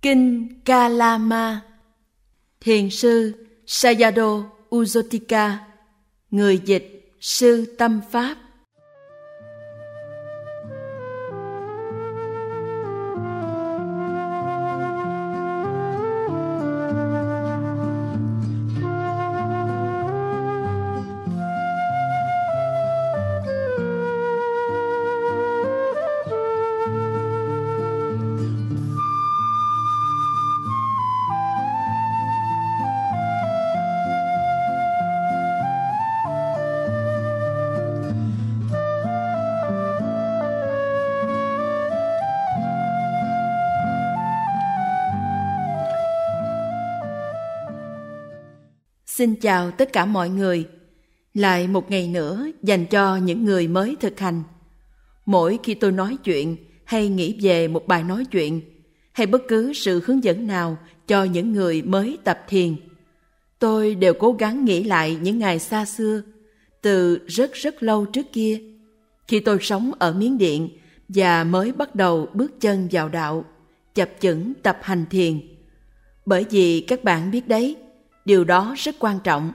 Kinh Kalama. Thiền sư Sayadaw Uzotika. Người dịch Sư Tâm Pháp. Xin chào tất cả mọi người. Lại một ngày nữa dành cho những người mới thực hành. Mỗi khi tôi nói chuyện hay nghĩ về một bài nói chuyện hay bất cứ sự hướng dẫn nào cho những người mới tập thiền, tôi đều cố gắng nghĩ lại những ngày xa xưa, từ rất lâu trước kia, khi tôi sống ở Miến Điện và mới bắt đầu bước chân vào đạo, chập chững tập hành thiền. Bởi vì các bạn biết đấy, điều đó rất quan trọng.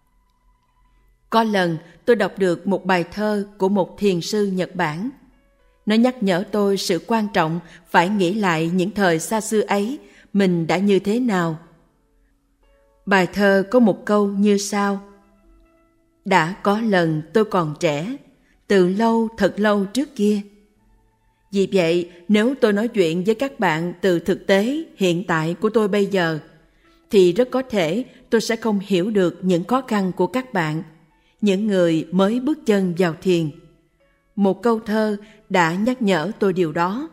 Có lần tôi đọc được một bài thơ của một thiền sư Nhật Bản. Nó nhắc nhở tôi sự quan trọng phải nghĩ lại những thời xa xưa ấy mình đã như thế nào. Bài thơ có một câu như sau: Đã có lần tôi còn trẻ, từ lâu thật lâu trước kia. Vì vậy, nếu tôi nói chuyện với các bạn từ thực tế hiện tại của tôi bây giờ, thì rất có thể tôi sẽ không hiểu được những khó khăn của các bạn, những người mới bước chân vào thiền. Một câu thơ đã nhắc nhở tôi điều đó.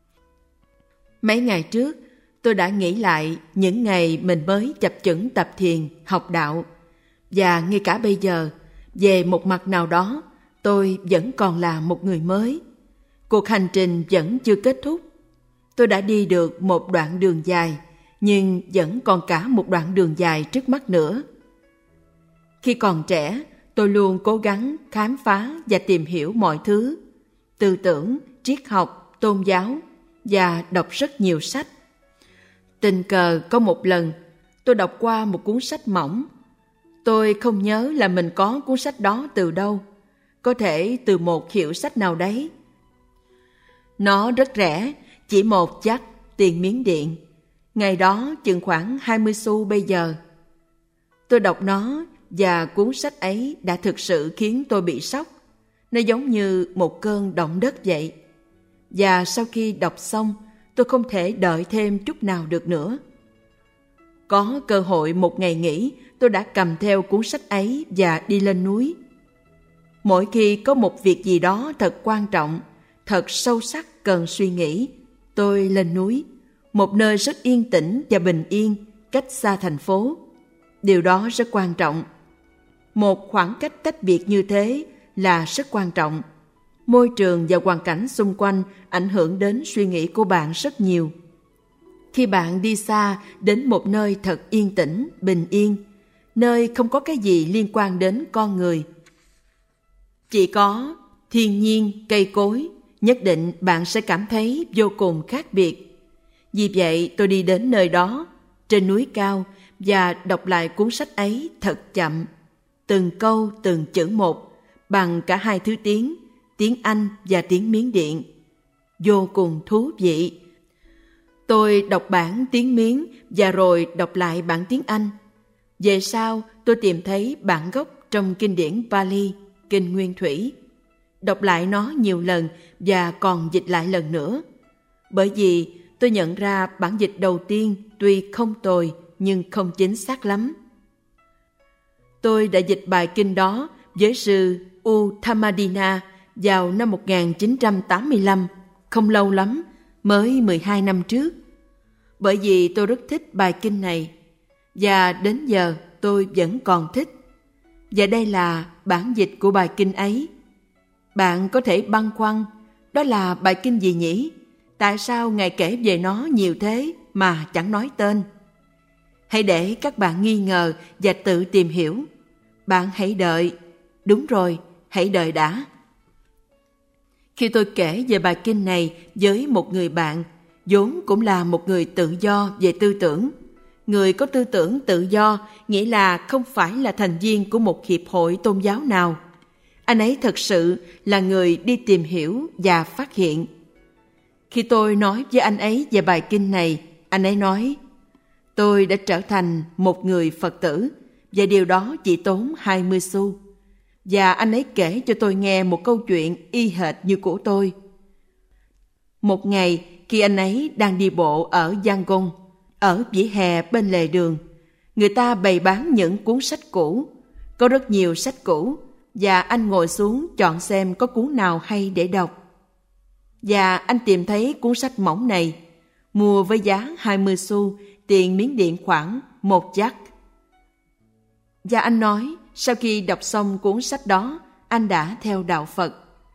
Mấy ngày trước, tôi đã nghĩ lại những ngày mình mới chập chững tập thiền, học đạo. Và ngay cả bây giờ, về một mặt nào đó, tôi vẫn còn là một người mới. Cuộc hành trình vẫn chưa kết thúc. Tôi đã đi được một đoạn đường dài, nhưng vẫn còn cả một đoạn đường dài trước mắt nữa. Khi còn trẻ, tôi luôn cố gắng khám phá và tìm hiểu mọi thứ, tư tưởng, triết học, tôn giáo, và đọc rất nhiều sách. Tình cờ có một lần, tôi đọc qua một cuốn sách mỏng. Tôi không nhớ là mình có cuốn sách đó từ đâu, có thể từ một hiệu sách nào đấy. Nó rất rẻ, chỉ một chắc tiền Miến Điện. Ngày đó chừng khoảng 20 xu bây giờ. Tôi đọc nó và cuốn sách ấy đã thực sự khiến tôi bị sốc. Nó giống như một cơn động đất vậy. Và sau khi đọc xong, tôi không thể đợi thêm chút nào được nữa. Có cơ hội một ngày nghỉ, tôi đã cầm theo cuốn sách ấy và đi lên núi. Mỗi khi có một việc gì đó thật quan trọng, thật sâu sắc cần suy nghĩ, tôi lên núi. Một nơi rất yên tĩnh và bình yên, cách xa thành phố. Điều đó rất quan trọng. Một khoảng cách tách biệt như thế là rất quan trọng. Môi trường và hoàn cảnh xung quanh ảnh hưởng đến suy nghĩ của bạn rất nhiều. Khi bạn đi xa đến một nơi thật yên tĩnh, bình yên, nơi không có cái gì liên quan đến con người, chỉ có thiên nhiên, cây cối, nhất định bạn sẽ cảm thấy vô cùng khác biệt. Vì vậy tôi đi đến nơi đó, trên núi cao, và đọc lại cuốn sách ấy thật chậm, từng câu từng chữ một, bằng cả hai thứ tiếng Anh và tiếng Miến Điện. Vô cùng thú vị. Tôi đọc bản tiếng Miến và rồi đọc lại bản tiếng Anh. Về sau, tôi tìm thấy bản gốc trong kinh điển Pali, kinh Nguyên Thủy. Đọc lại nó nhiều lần và còn dịch lại lần nữa. Bởi vì tôi nhận ra bản dịch đầu tiên tuy không tồi nhưng không chính xác lắm. Tôi đã dịch bài kinh đó với sư Utthamadina vào năm 1985, không lâu lắm, mới 12 năm trước. Bởi vì tôi rất thích bài kinh này, và đến giờ tôi vẫn còn thích. Và đây là bản dịch của bài kinh ấy. Bạn có thể băn khoăn, đó là bài kinh gì nhỉ? Tại sao Ngài kể về nó nhiều thế mà chẳng nói tên? Hãy để các bạn nghi ngờ và tự tìm hiểu. Bạn hãy đợi. Đúng rồi, hãy đợi đã. Khi tôi kể về bài kinh này với một người bạn, vốn cũng là một người tự do về tư tưởng. Người có tư tưởng tự do nghĩa là không phải là thành viên của một hiệp hội tôn giáo nào. Anh ấy thật sự là người đi tìm hiểu và phát hiện. Khi tôi nói với anh ấy về bài kinh này, anh ấy nói, tôi đã trở thành một người Phật tử và điều đó chỉ tốn 20 xu. Và anh ấy kể cho tôi nghe một câu chuyện y hệt như của tôi. Một ngày, khi anh ấy đang đi bộ ở Yangon, ở vỉa hè bên lề đường, người ta bày bán những cuốn sách cũ. Có rất nhiều sách cũ, và anh ngồi xuống chọn xem có cuốn nào hay để đọc. Và anh tìm thấy cuốn sách mỏng này, mua với giá 20 xu, tiền Miến Điện khoảng 1 jack. Và anh nói, sau khi đọc xong cuốn sách đó, anh đã theo đạo Phật.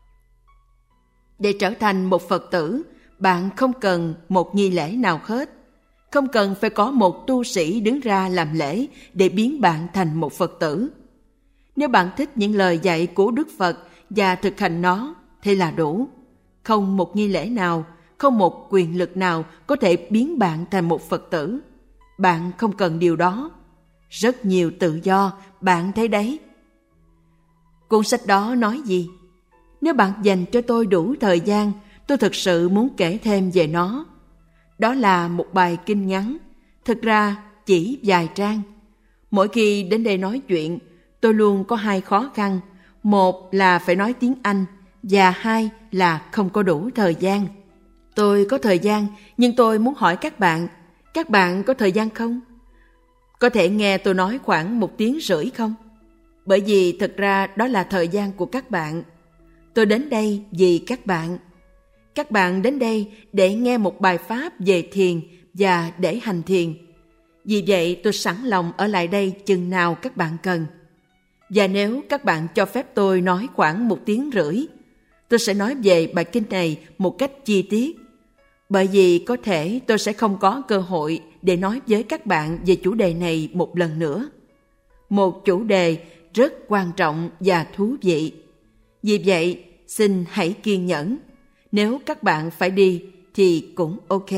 Để trở thành một Phật tử, bạn không cần một nghi lễ nào hết. Không cần phải có một tu sĩ đứng ra làm lễ để biến bạn thành một Phật tử. Nếu bạn thích những lời dạy của Đức Phật và thực hành nó, thì là đủ. Không một nghi lễ nào, không một quyền lực nào có thể biến bạn thành một Phật tử. Bạn không cần điều đó. Rất nhiều tự do, bạn thấy đấy. Cuốn sách đó nói gì? Nếu bạn dành cho tôi đủ thời gian, tôi thực sự muốn kể thêm về nó. Đó là một bài kinh ngắn, thực ra chỉ vài trang. Mỗi khi đến đây nói chuyện, tôi luôn có 2 khó khăn. Một là phải nói tiếng Anh, và 2 là không có đủ thời gian. Tôi có thời gian, nhưng tôi muốn hỏi các bạn có thời gian không? Có thể nghe tôi nói khoảng 1 tiếng rưỡi không? Bởi vì thực ra đó là thời gian của các bạn. Tôi đến đây vì các bạn. Các bạn đến đây để nghe một bài pháp về thiền và để hành thiền. Vì vậy tôi sẵn lòng ở lại đây chừng nào các bạn cần. Và nếu các bạn cho phép tôi nói khoảng 1 tiếng rưỡi, tôi sẽ nói về bài kinh này một cách chi tiết. Bởi vì có thể tôi sẽ không có cơ hội để nói với các bạn về chủ đề này một lần nữa. Một chủ đề rất quan trọng và thú vị. Vì vậy, xin hãy kiên nhẫn. Nếu các bạn phải đi thì cũng ok.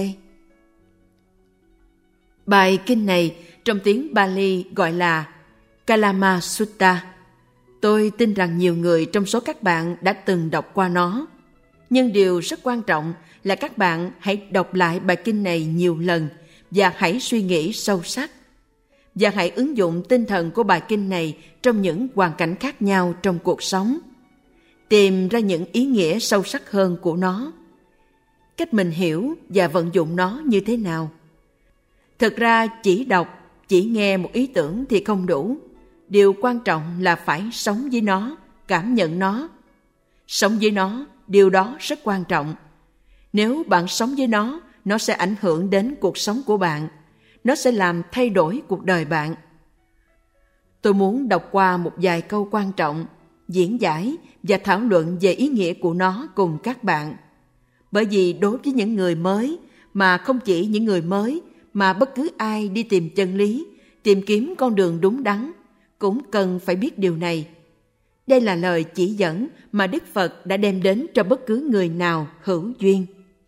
Bài kinh này trong tiếng Pali gọi là Kalama Sutta. Tôi tin rằng nhiều người trong số các bạn đã từng đọc qua nó. Nhưng điều rất quan trọng là các bạn hãy đọc lại bài kinh này nhiều lần và hãy suy nghĩ sâu sắc. Và hãy ứng dụng tinh thần của bài kinh này trong những hoàn cảnh khác nhau trong cuộc sống. Tìm ra những ý nghĩa sâu sắc hơn của nó. Cách mình hiểu và vận dụng nó như thế nào. Thực ra chỉ đọc, chỉ nghe một ý tưởng thì không đủ. Điều quan trọng là phải sống với nó, cảm nhận nó. Sống với nó, điều đó rất quan trọng. Nếu bạn sống với nó sẽ ảnh hưởng đến cuộc sống của bạn. Nó sẽ làm thay đổi cuộc đời bạn. Tôi muốn đọc qua một vài câu quan trọng, diễn giải và thảo luận về ý nghĩa của nó cùng các bạn. Bởi vì đối với những người mới, mà không chỉ những người mới, mà bất cứ ai đi tìm chân lý, tìm kiếm con đường đúng đắn, cũng cần phải biết điều này. Đây là lời chỉ dẫn mà Đức Phật đã đem đến cho bất cứ người nào hữu duyên.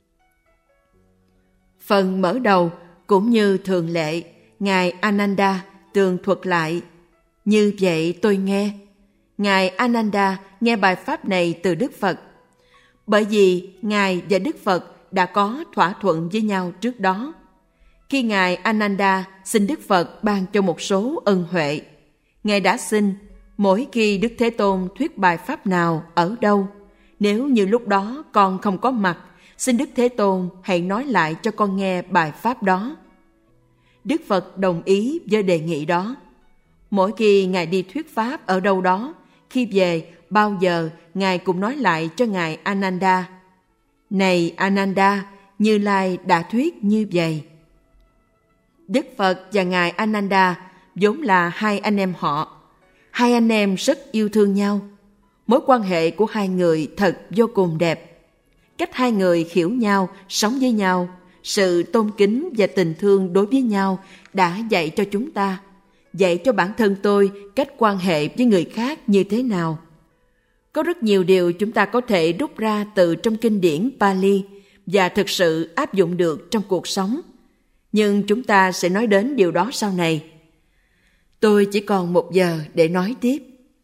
Phần mở đầu cũng như thường lệ, Ngài Ananda tường thuật lại. Như vậy tôi nghe. Ngài Ananda nghe bài pháp này từ Đức Phật. Bởi vì Ngài và Đức Phật đã có thỏa thuận với nhau trước đó. Khi Ngài Ananda xin Đức Phật ban cho một số ân huệ, Ngài đã xin mỗi khi Đức Thế Tôn thuyết bài pháp nào ở đâu, nếu như lúc đó con không có mặt, xin Đức Thế Tôn hãy nói lại cho con nghe bài pháp đó. Đức Phật đồng ý với đề nghị đó. Mỗi khi Ngài đi thuyết pháp ở đâu đó, khi về bao giờ Ngài cũng nói lại cho Ngài Ananda: Này Ananda, Như Lai đã thuyết như vậy. Đức Phật và Ngài Ananda vốn là 2 anh em họ. 2 anh em rất yêu thương nhau. Mối quan hệ của 2 người thật vô cùng đẹp. Cách 2 người hiểu nhau, sống với nhau, sự tôn kính và tình thương đối với nhau đã dạy cho chúng ta, dạy cho bản thân tôi cách quan hệ với người khác như thế nào. Có rất nhiều điều chúng ta có thể rút ra từ trong kinh điển Pali và thực sự áp dụng được trong cuộc sống. Nhưng chúng ta sẽ nói đến điều đó sau này. Tôi chỉ còn 1 giờ để nói tiếp.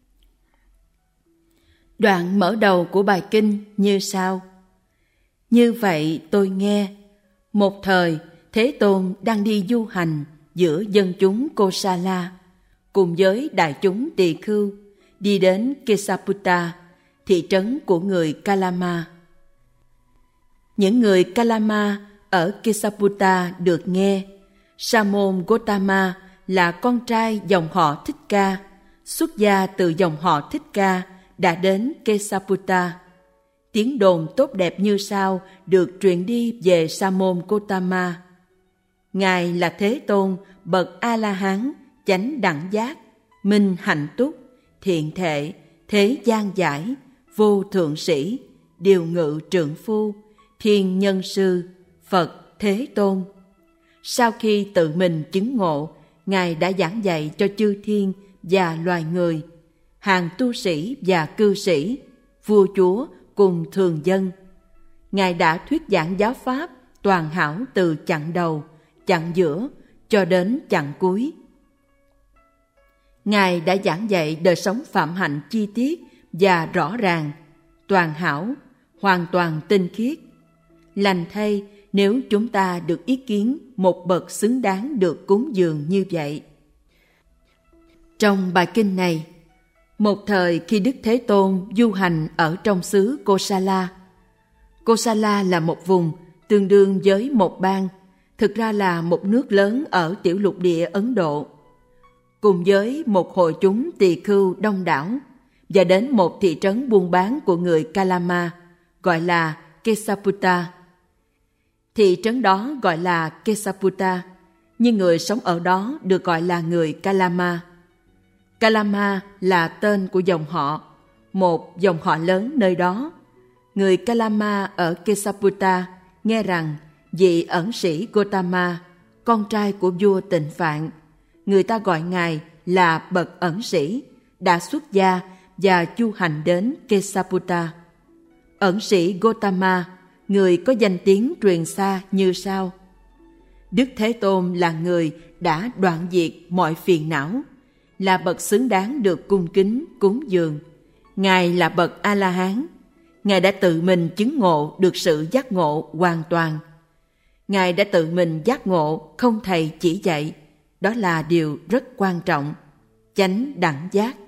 Đoạn mở đầu của bài kinh như sau. Như vậy tôi nghe, một thời Thế Tôn đang đi du hành giữa dân chúng Kosala, cùng với đại chúng tỳ khưu, đi đến Kesaputta, thị trấn của người Kalama. Những người Kalama ở Kesaputta được nghe, Sa môn Gotama là con trai dòng họ Thích Ca, xuất gia từ dòng họ Thích Ca, đã đến Kesaputta. Tiếng đồn tốt đẹp như sau được truyền đi về Sa môn Gotama. Ngài là Thế Tôn, bậc A-la-hán, chánh đẳng giác, minh hạnh túc, thiện thệ, thế gian giải, vô thượng sĩ, điều ngự trượng phu, thiên nhân sư, Phật Thế Tôn. Sau khi tự mình chứng ngộ, Ngài đã giảng dạy cho chư thiên và loài người, hàng tu sĩ và cư sĩ, vua chúa cùng thường dân. Ngài đã thuyết giảng giáo pháp toàn hảo từ chặng đầu, chặng giữa cho đến chặng cuối. Ngài đã giảng dạy đời sống phạm hạnh chi tiết và rõ ràng, toàn hảo, hoàn toàn tinh khiết. Lành thay nếu chúng ta được ý kiến một bậc xứng đáng được cúng dường như vậy. Trong bài kinh này, một thời khi Đức Thế Tôn du hành ở trong xứ Kosala. Kosala là một vùng tương đương với một bang, thực ra là một nước lớn ở tiểu lục địa Ấn Độ, cùng với một hội chúng tỳ khưu đông đảo, và đến một thị trấn buôn bán của người Kalama, gọi là Kesaputta. Thị trấn đó gọi là Kesaputta, nhưng người sống ở đó được gọi là người Kalama. Kalama là tên của dòng họ, một dòng họ lớn nơi đó. Người Kalama ở Kesaputta nghe rằng vị ẩn sĩ Gotama, con trai của vua Tịnh Phạn, người ta gọi Ngài là bậc ẩn sĩ, đã xuất gia và chu hành đến Kesaputta. Ẩn sĩ Gotama, người có danh tiếng truyền xa như sau. Đức Thế Tôn là người đã đoạn diệt mọi phiền não, là bậc xứng đáng được cung kính cúng dường. Ngài là bậc A-la-hán. Ngài đã tự mình chứng ngộ được sự giác ngộ hoàn toàn. Ngài đã tự mình giác ngộ không thầy chỉ dạy. Đó là điều rất quan trọng. Chánh đẳng giác.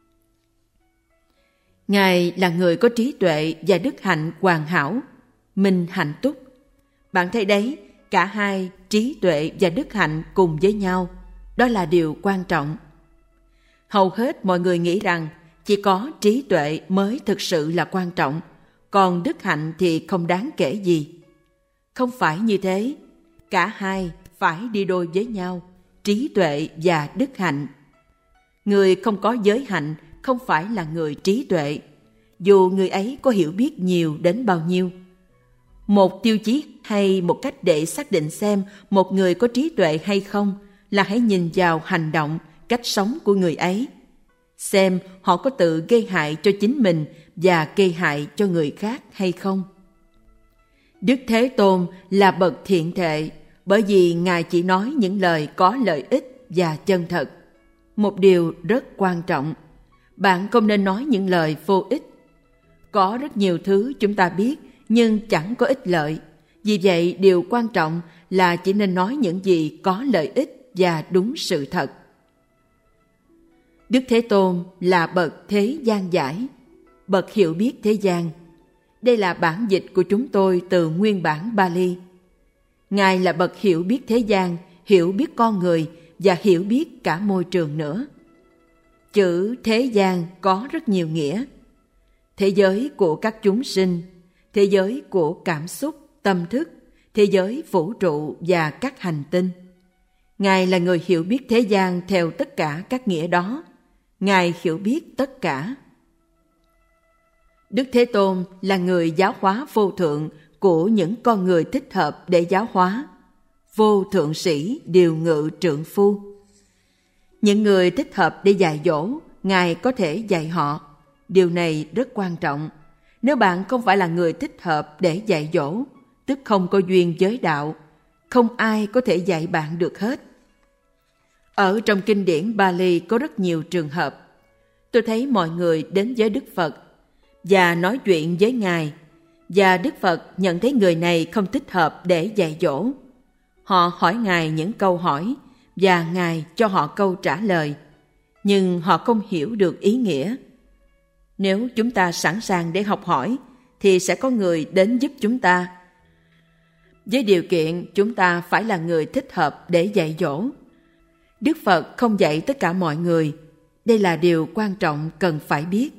Ngài là người có trí tuệ và đức hạnh hoàn hảo, minh hạnh túc. Bạn thấy đấy, cả hai trí tuệ và đức hạnh cùng với nhau. Đó là điều quan trọng. Hầu hết mọi người nghĩ rằng chỉ có trí tuệ mới thực sự là quan trọng, còn đức hạnh thì không đáng kể gì. Không phải như thế, cả hai phải đi đôi với nhau, trí tuệ và đức hạnh. Người không có giới hạnh không phải là người trí tuệ, dù người ấy có hiểu biết nhiều đến bao nhiêu. Một tiêu chí hay một cách để xác định xem một người có trí tuệ hay không là hãy nhìn vào hành động, cách sống của người ấy, xem họ có tự gây hại cho chính mình và gây hại cho người khác hay không. Đức Thế Tôn là bậc thiện thệ, bởi vì Ngài chỉ nói những lời có lợi ích và chân thật. Một điều rất quan trọng, bạn không nên nói những lời vô ích. Có rất nhiều thứ chúng ta biết nhưng chẳng có ích lợi. Vì vậy, điều quan trọng là chỉ nên nói những gì có lợi ích và đúng sự thật. Đức Thế Tôn là bậc thế gian giải, bậc hiểu biết thế gian. Đây là bản dịch của chúng tôi từ nguyên bản Bali. Ngài là bậc hiểu biết thế gian, hiểu biết con người và hiểu biết cả môi trường nữa. Chữ thế gian có rất nhiều nghĩa. Thế giới của các chúng sinh, thế giới của cảm xúc, tâm thức, thế giới vũ trụ và các hành tinh. Ngài là người hiểu biết thế gian theo tất cả các nghĩa đó. Ngài hiểu biết tất cả. Đức Thế Tôn là người giáo hóa vô thượng của những con người thích hợp để giáo hóa. Vô thượng sĩ điều ngự trượng phu. Những người thích hợp để dạy dỗ, Ngài có thể dạy họ. Điều này rất quan trọng. Nếu bạn không phải là người thích hợp để dạy dỗ, tức không có duyên với đạo. Không ai có thể dạy bạn được hết. Ở trong kinh điển Bali có rất nhiều trường hợp. Tôi thấy mọi người đến với Đức Phật và nói chuyện với Ngài, và Đức Phật nhận thấy người này không thích hợp để dạy dỗ. Họ hỏi Ngài những câu hỏi và Ngài cho họ câu trả lời, nhưng họ không hiểu được ý nghĩa. Nếu chúng ta sẵn sàng để học hỏi, thì sẽ có người đến giúp chúng ta, với điều kiện chúng ta phải là người thích hợp để dạy dỗ. Đức Phật không dạy tất cả mọi người. Đây là điều quan trọng cần phải biết.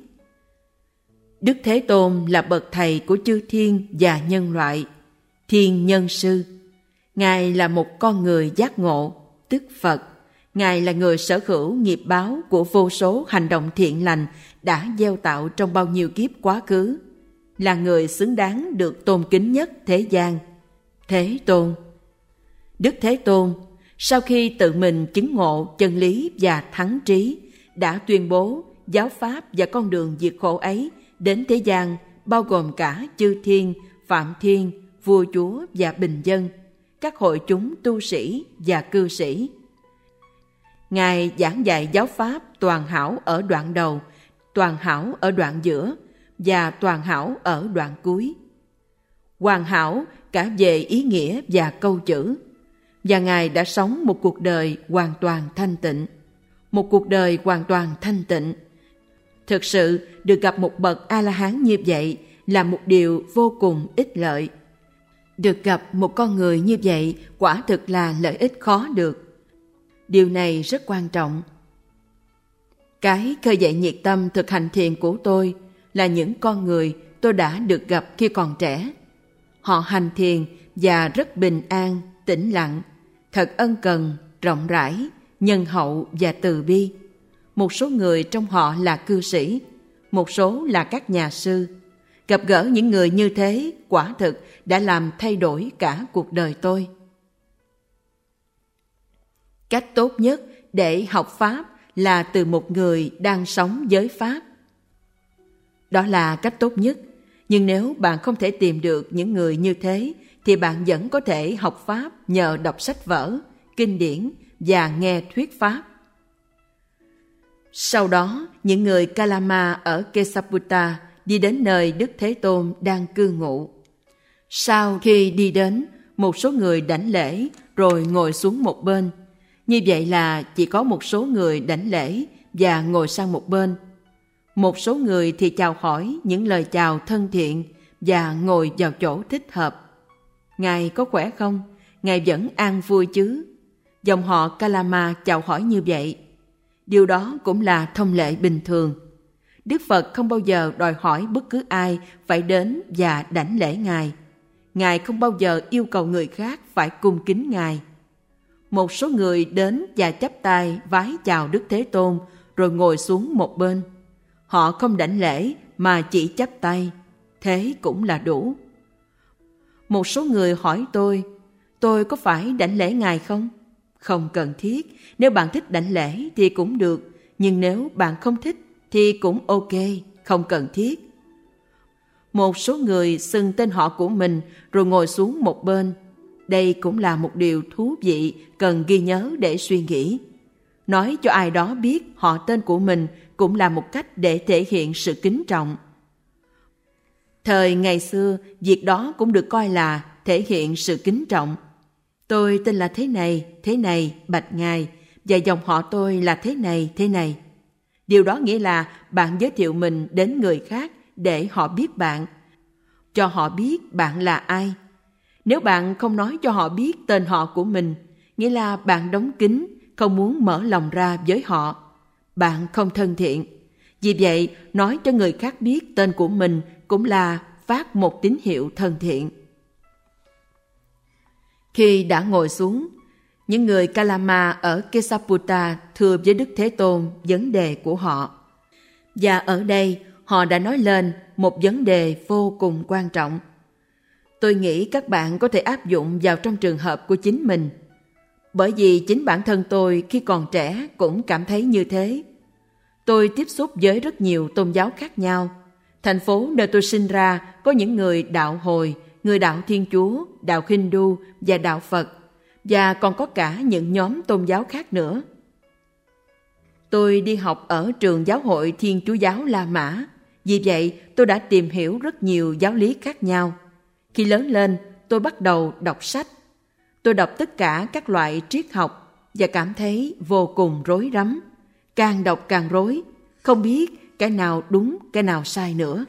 Đức Thế Tôn là bậc thầy của chư thiên và nhân loại, thiên nhân sư. Ngài là một con người giác ngộ, tức Phật. Ngài là người sở hữu nghiệp báo của vô số hành động thiện lành đã gieo tạo trong bao nhiêu kiếp quá khứ, là người xứng đáng được tôn kính nhất thế gian. Thế Tôn. Đức Thế Tôn, sau khi tự mình chứng ngộ chân lý và thắng trí, đã tuyên bố giáo pháp và con đường diệt khổ ấy đến thế gian, bao gồm cả chư thiên, phạm thiên, vua chúa và bình dân, các hội chúng tu sĩ và cư sĩ. Ngài giảng dạy giáo pháp toàn hảo ở đoạn đầu, toàn hảo ở đoạn giữa và toàn hảo ở đoạn cuối. Hoàn hảo cả về ý nghĩa và câu chữ. Và Ngài đã sống một cuộc đời hoàn toàn thanh tịnh. Một cuộc đời hoàn toàn thanh tịnh. Thực sự được gặp một bậc A-la-hán như vậy là một điều vô cùng ích lợi. Được gặp một con người như vậy quả thực là lợi ích khó được. Điều này rất quan trọng. Cái khơi dậy nhiệt tâm thực hành thiền của tôi là những con người tôi đã được gặp khi còn trẻ. Họ hành thiền và rất bình an, tĩnh lặng, thật ân cần, rộng rãi, nhân hậu và từ bi. Một số người trong họ là cư sĩ, một số là các nhà sư. Gặp gỡ những người như thế quả thực đã làm thay đổi cả cuộc đời tôi. Cách tốt nhất để học Pháp là từ một người đang sống với Pháp. Đó là cách tốt nhất. Nhưng nếu bạn không thể tìm được những người như thế, thì bạn vẫn có thể học Pháp nhờ đọc sách vở, kinh điển và nghe thuyết Pháp. Sau đó, những người Kalama ở Kesaputta đi đến nơi Đức Thế Tôn đang cư ngụ. Sau khi đi đến, một số người đảnh lễ rồi ngồi xuống một bên. Như vậy là chỉ có một số người đảnh lễ và ngồi sang một bên. Một số người thì chào hỏi những lời chào thân thiện và ngồi vào chỗ thích hợp. Ngài có khỏe không? Ngài vẫn an vui chứ? Dòng họ Kalama chào hỏi như vậy. Điều đó cũng là thông lệ bình thường. Đức Phật không bao giờ đòi hỏi bất cứ ai phải đến và đảnh lễ Ngài. Ngài không bao giờ yêu cầu người khác phải cung kính Ngài. Một số người đến và chắp tay vái chào Đức Thế Tôn rồi ngồi xuống một bên. Họ không đảnh lễ mà chỉ chắp tay. Thế cũng là đủ. Một số người hỏi tôi có phải đảnh lễ Ngài không? Không cần thiết. Nếu bạn thích đảnh lễ thì cũng được. Nhưng nếu bạn không thích thì cũng ok, không cần thiết. Một số người xưng tên họ của mình rồi ngồi xuống một bên. Đây cũng là một điều thú vị cần ghi nhớ để suy nghĩ. Nói cho ai đó biết họ tên của mình cũng là một cách để thể hiện sự kính trọng. Thời ngày xưa, việc đó cũng được coi là thể hiện sự kính trọng. Tôi tên là thế này, bạch Ngài, và dòng họ tôi là thế này. Điều đó nghĩa là bạn giới thiệu mình đến người khác để họ biết bạn, cho họ biết bạn là ai. Nếu bạn không nói cho họ biết tên họ của mình, nghĩa là bạn đóng kín, không muốn mở lòng ra với họ. Bạn không thân thiện. Vì vậy, nói cho người khác biết tên của mình cũng là phát một tín hiệu thân thiện. Khi đã ngồi xuống, những người Kalama ở Kesaputta thưa với Đức Thế Tôn vấn đề của họ. Và ở đây, họ đã nói lên một vấn đề vô cùng quan trọng. Tôi nghĩ các bạn có thể áp dụng vào trong trường hợp của chính mình. Bởi vì chính bản thân tôi khi còn trẻ cũng cảm thấy như thế. Tôi tiếp xúc với rất nhiều tôn giáo khác nhau. Thành phố nơi tôi sinh ra có những người đạo Hồi, người đạo Thiên Chúa, đạo Hindu và đạo Phật, và còn có cả những nhóm tôn giáo khác nữa. Tôi đi học ở trường giáo hội Thiên Chúa giáo La Mã, vì vậy tôi đã tìm hiểu rất nhiều giáo lý khác nhau. Khi lớn lên, tôi bắt đầu đọc sách. Tôi đọc tất cả các loại triết học và cảm thấy vô cùng rối rắm. Càng đọc càng rối, không biết cái nào đúng, cái nào sai nữa.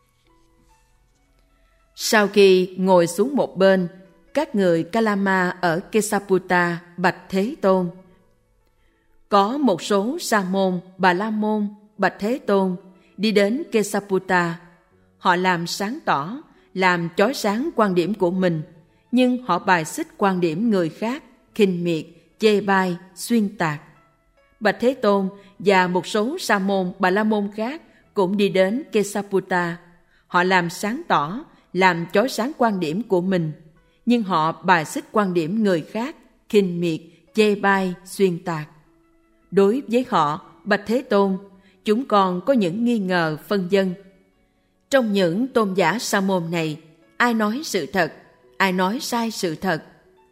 Sau khi ngồi xuống một bên, các người Kalama ở Kesaputta bạch Thế Tôn. Có một số Sa môn, Bà La môn bạch Thế Tôn đi đến Kesaputta. Họ làm sáng tỏ, làm chói sáng quan điểm của mình, nhưng họ bài xích quan điểm người khác, khinh miệt, chê bai, xuyên tạc. Bạch Thế Tôn và một số Sa môn, Bà La môn khác cũng đi đến Kesaputta. Họ làm sáng tỏ, làm chói sáng quan điểm của mình, nhưng họ bài xích quan điểm người khác, khinh miệt, chê bai, xuyên tạc. Đối với họ, bạch Thế Tôn, chúng còn có những nghi ngờ phân vân. Trong những tôn giả sa môn này, ai nói sự thật, ai nói sai sự thật?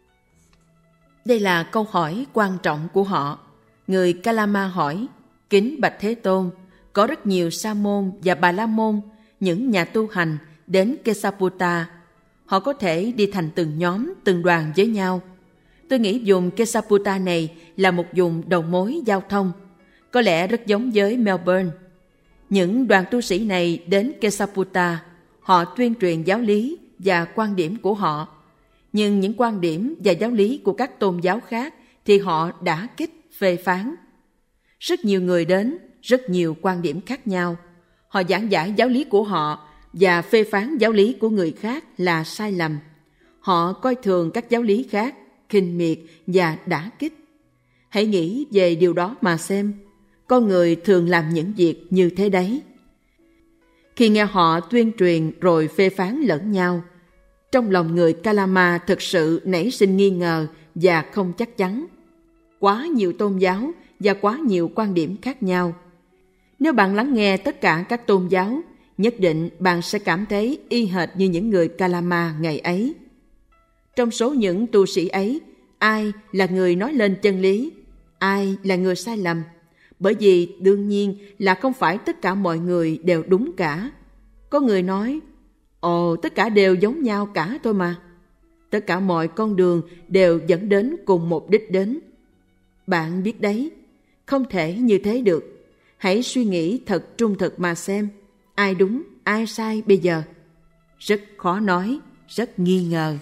Đây là câu hỏi quan trọng của họ. Người Kalama hỏi, kính bạch Thế Tôn, có rất nhiều sa môn và bà la môn, những nhà tu hành đến Kesaputta. Họ có thể đi thành từng nhóm, từng đoàn với nhau. Tôi nghĩ vùng Kesaputta này là một vùng đầu mối giao thông, có lẽ rất giống với Melbourne. Những đoàn tu sĩ này đến Kesaputta, họ tuyên truyền giáo lý và quan điểm của họ. Nhưng những quan điểm và giáo lý của các tôn giáo khác thì họ đả kích, phê phán. Rất nhiều người đến, rất nhiều quan điểm khác nhau. Họ giảng giải giáo lý của họ và phê phán giáo lý của người khác là sai lầm. Họ coi thường các giáo lý khác, khinh miệt và đả kích. Hãy nghĩ về điều đó mà xem. Con người thường làm những việc như thế đấy. Khi nghe họ tuyên truyền rồi phê phán lẫn nhau, trong lòng người Kalama thực sự nảy sinh nghi ngờ và không chắc chắn. Quá nhiều tôn giáo và quá nhiều quan điểm khác nhau. Nếu bạn lắng nghe tất cả các tôn giáo, nhất định bạn sẽ cảm thấy y hệt như những người Kalama ngày ấy. Trong số những tu sĩ ấy, ai là người nói lên chân lý, ai là người sai lầm? Bởi vì đương nhiên là không phải tất cả mọi người đều đúng cả. Có người nói, tất cả đều giống nhau cả thôi mà. Tất cả mọi con đường đều dẫn đến cùng một đích đến. Bạn biết đấy, không thể như thế được. Hãy suy nghĩ thật trung thực mà xem, ai đúng, ai sai bây giờ. Rất khó nói, rất nghi ngờ.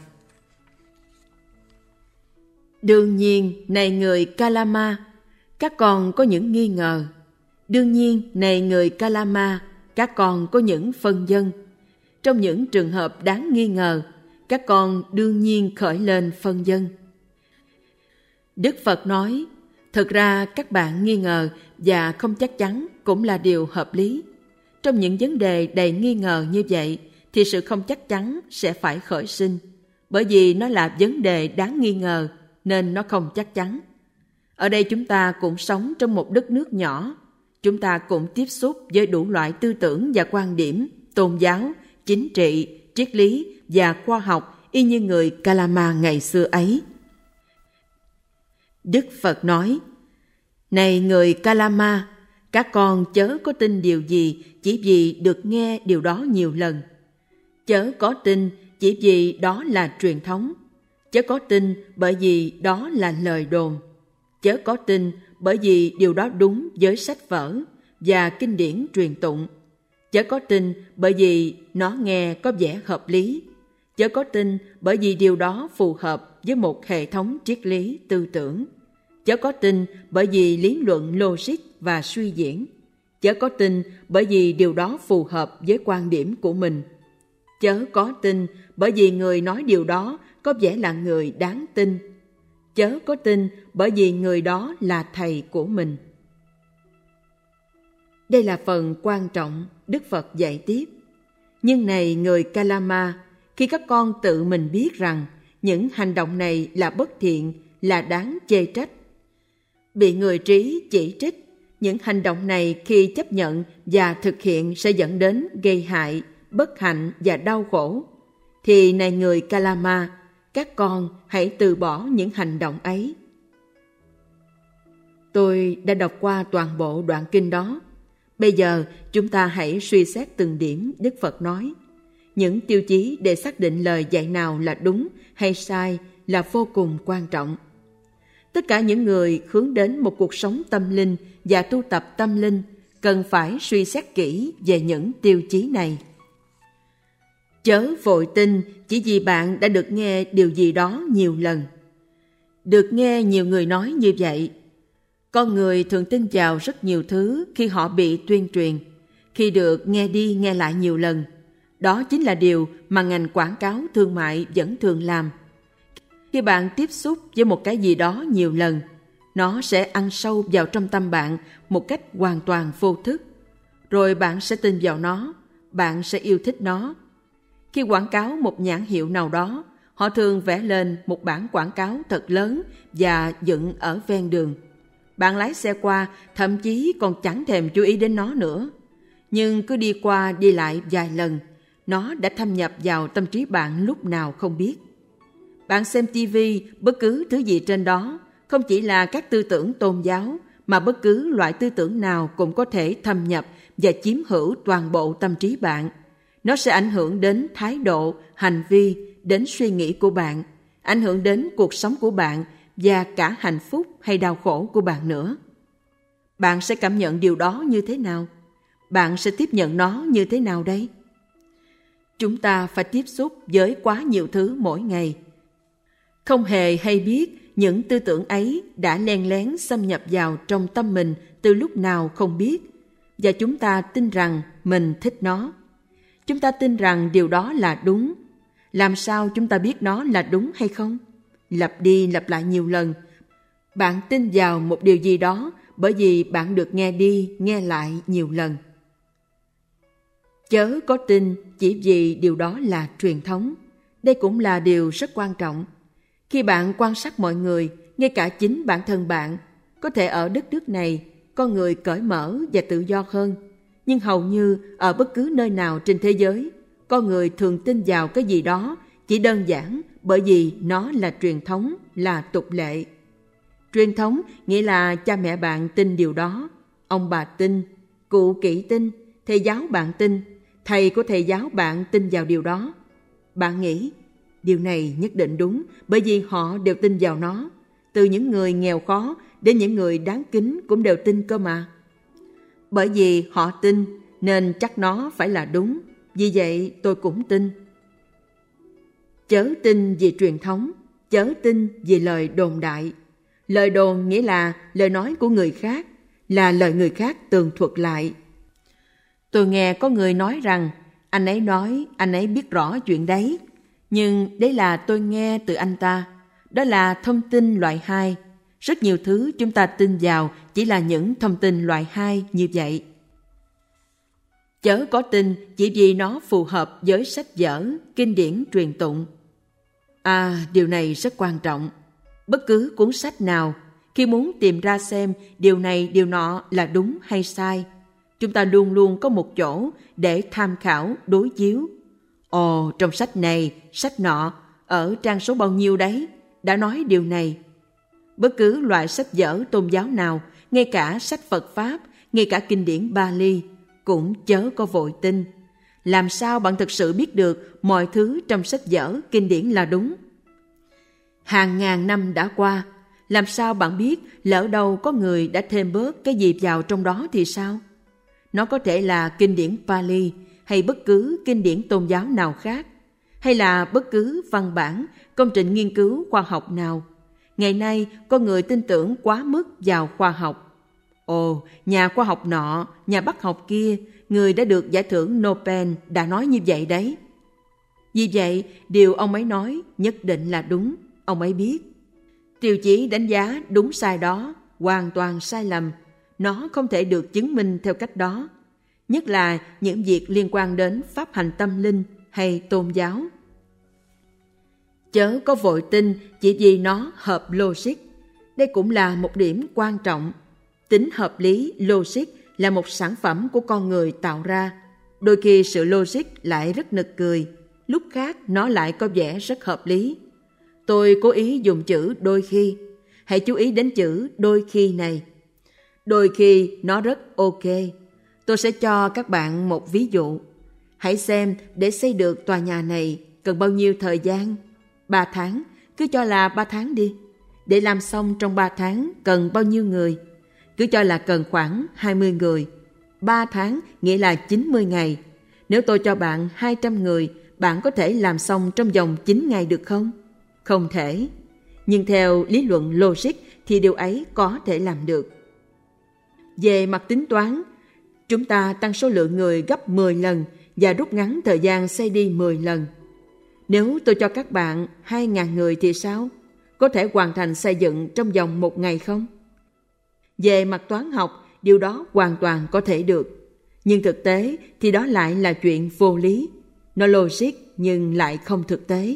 Đương nhiên, này người Kalama, các con có những nghi ngờ. Đương nhiên, này người Kalama, các con có những phân vân. Trong những trường hợp đáng nghi ngờ, các con đương nhiên khởi lên phân vân. Đức Phật nói, thực ra các bạn nghi ngờ và không chắc chắn cũng là điều hợp lý. Trong những vấn đề đầy nghi ngờ như vậy, thì sự không chắc chắn sẽ phải khởi sinh. Bởi vì nó là vấn đề đáng nghi ngờ, nên nó không chắc chắn. Ở đây chúng ta cũng sống trong một đất nước nhỏ. Chúng ta cũng tiếp xúc với đủ loại tư tưởng và quan điểm, tôn giáo, chính trị, triết lý và khoa học y như người Kalama ngày xưa ấy. Đức Phật nói, này người Kalama, các con chớ có tin điều gì chỉ vì được nghe điều đó nhiều lần. Chớ có tin chỉ vì đó là truyền thống. Chớ có tin bởi vì đó là lời đồn. Chớ có tin bởi vì điều đó đúng với sách vở và kinh điển truyền tụng. Chớ có tin bởi vì nó nghe có vẻ hợp lý. Chớ có tin bởi vì điều đó phù hợp với một hệ thống triết lý tư tưởng. Chớ có tin bởi vì lý luận logic và suy diễn. Chớ có tin bởi vì điều đó phù hợp với quan điểm của mình. Chớ có tin bởi vì người nói điều đó có vẻ là người đáng tin. Chớ có tin bởi vì người đó là thầy của mình. Đây là phần quan trọng Đức Phật dạy tiếp. Nhưng này người Kalama, khi các con tự mình biết rằng những hành động này là bất thiện, là đáng chê trách, bị người trí chỉ trích, những hành động này khi chấp nhận và thực hiện sẽ dẫn đến gây hại, bất hạnh và đau khổ. thì này người Kalama, các con hãy từ bỏ những hành động ấy. Tôi đã đọc qua toàn bộ đoạn kinh đó. Bây giờ chúng ta hãy suy xét từng điểm Đức Phật nói. Những tiêu chí để xác định lời dạy nào là đúng hay sai là vô cùng quan trọng. Tất cả những người hướng đến một cuộc sống tâm linh và tu tập tâm linh cần phải suy xét kỹ về những tiêu chí này. Chớ vội tin chỉ vì bạn đã được nghe điều gì đó nhiều lần. Được nghe nhiều người nói như vậy. Con người thường tin vào rất nhiều thứ khi họ bị tuyên truyền, khi được nghe đi nghe lại nhiều lần. Đó chính là điều mà ngành quảng cáo thương mại vẫn thường làm. Khi bạn tiếp xúc với một cái gì đó nhiều lần, nó sẽ ăn sâu vào trong tâm bạn một cách hoàn toàn vô thức. Rồi bạn sẽ tin vào nó, bạn sẽ yêu thích nó. Khi quảng cáo một nhãn hiệu nào đó, họ thường vẽ lên một bảng quảng cáo thật lớn và dựng ở ven đường. Bạn lái xe qua, thậm chí còn chẳng thèm chú ý đến nó nữa. Nhưng cứ đi qua đi lại vài lần, nó đã thâm nhập vào tâm trí bạn lúc nào không biết. Bạn xem TV, bất cứ thứ gì trên đó, không chỉ là các tư tưởng tôn giáo, mà bất cứ loại tư tưởng nào cũng có thể thâm nhập và chiếm hữu toàn bộ tâm trí bạn. Nó sẽ ảnh hưởng đến thái độ, hành vi, đến suy nghĩ của bạn, ảnh hưởng đến cuộc sống của bạn và cả hạnh phúc hay đau khổ của bạn nữa. Bạn sẽ cảm nhận điều đó như thế nào? Bạn sẽ tiếp nhận nó như thế nào đây? Chúng ta phải tiếp xúc với quá nhiều thứ mỗi ngày. Không hề hay biết những tư tưởng ấy đã len lén xâm nhập vào trong tâm mình từ lúc nào không biết. Và chúng ta tin rằng mình thích nó. Chúng ta tin rằng điều đó là đúng. Làm sao chúng ta biết nó là đúng hay không? Lặp đi lặp lại nhiều lần. Bạn tin vào một điều gì đó bởi vì bạn được nghe đi, nghe lại nhiều lần. Chớ có tin chỉ vì điều đó là truyền thống. Đây cũng là điều rất quan trọng. Khi bạn quan sát mọi người, ngay cả chính bản thân bạn, có thể ở đất nước này, con người cởi mở và tự do hơn. Nhưng hầu như ở bất cứ nơi nào trên thế giới, con người thường tin vào cái gì đó chỉ đơn giản bởi vì nó là truyền thống, là tục lệ. Truyền thống nghĩa là cha mẹ bạn tin điều đó, ông bà tin, cụ kỹ tin, thầy giáo bạn tin, thầy của thầy giáo bạn tin vào điều đó. Bạn nghĩ, điều này nhất định đúng bởi vì họ đều tin vào nó. Từ những người nghèo khó đến những người đáng kính cũng đều tin cơ mà. Bởi vì họ tin nên chắc nó phải là đúng, vì vậy tôi cũng tin. Chớ tin vì truyền thống, chớ tin vì lời đồn đại. Lời đồn nghĩa là lời nói của người khác, là lời người khác tường thuật lại. Tôi nghe có người nói rằng anh ấy nói anh ấy biết rõ chuyện đấy, nhưng đấy là tôi nghe từ anh ta. Đó là thông tin loại 2. Rất nhiều thứ chúng ta tin vào chỉ là những thông tin loại 2 như vậy. Chớ có tin chỉ vì nó phù hợp với sách vở, kinh điển truyền tụng. Điều này rất quan trọng. Bất cứ cuốn sách nào, khi muốn tìm ra xem điều này điều nọ là đúng hay sai, chúng ta luôn luôn có một chỗ để tham khảo, đối chiếu. Trong sách này, sách nọ, ở trang số bao nhiêu đấy, đã nói điều này. Bất cứ loại sách vở tôn giáo nào, ngay cả sách Phật Pháp, ngay cả kinh điển Bali, cũng chớ có vội tin. Làm sao bạn thực sự biết được mọi thứ trong sách vở, kinh điển là đúng? Hàng ngàn năm đã qua, làm sao bạn biết lỡ đâu có người đã thêm bớt cái gì vào trong đó thì sao? Nó có thể là kinh điển Pali hay bất cứ kinh điển tôn giáo nào khác, hay là bất cứ văn bản, công trình nghiên cứu khoa học nào. Ngày nay, con người tin tưởng quá mức vào khoa học. Nhà khoa học nọ, nhà bác học kia, người đã được giải thưởng Nobel đã nói như vậy đấy. Vì vậy, điều ông ấy nói nhất định là đúng, ông ấy biết. Tiêu chí đánh giá đúng sai đó hoàn toàn sai lầm. Nó không thể được chứng minh theo cách đó. Nhất là những việc liên quan đến pháp hành tâm linh hay tôn giáo. Chớ có vội tin chỉ vì nó hợp logic. Đây cũng là một điểm quan trọng. Tính hợp lý, logic là một sản phẩm của con người tạo ra. Đôi khi sự logic lại rất nực cười. lúc khác nó lại có vẻ rất hợp lý. Tôi cố ý dùng chữ đôi khi. Hãy chú ý đến chữ đôi khi này. Đôi khi nó rất ok. Tôi sẽ cho các bạn một ví dụ. Hãy xem để xây được tòa nhà này cần bao nhiêu thời gian? 3 tháng, cứ cho là 3 tháng đi. Để làm xong trong 3 tháng cần bao nhiêu người? Cứ cho là cần khoảng 20 người. 3 tháng nghĩa là 90 ngày. Nếu tôi cho bạn 200 người, bạn có thể làm xong trong vòng 9 ngày được không? Không thể. Nhưng theo lý luận logic thì điều ấy có thể làm được. Về mặt tính toán, chúng ta tăng số lượng người gấp 10 lần và rút ngắn thời gian xây đi 10 lần. Nếu tôi cho các bạn 2.000 người thì sao? Có thể hoàn thành xây dựng trong vòng 1 ngày không? Về mặt toán học, điều đó hoàn toàn có thể được. Nhưng thực tế thì đó lại là chuyện vô lý. Nó logic nhưng lại không thực tế.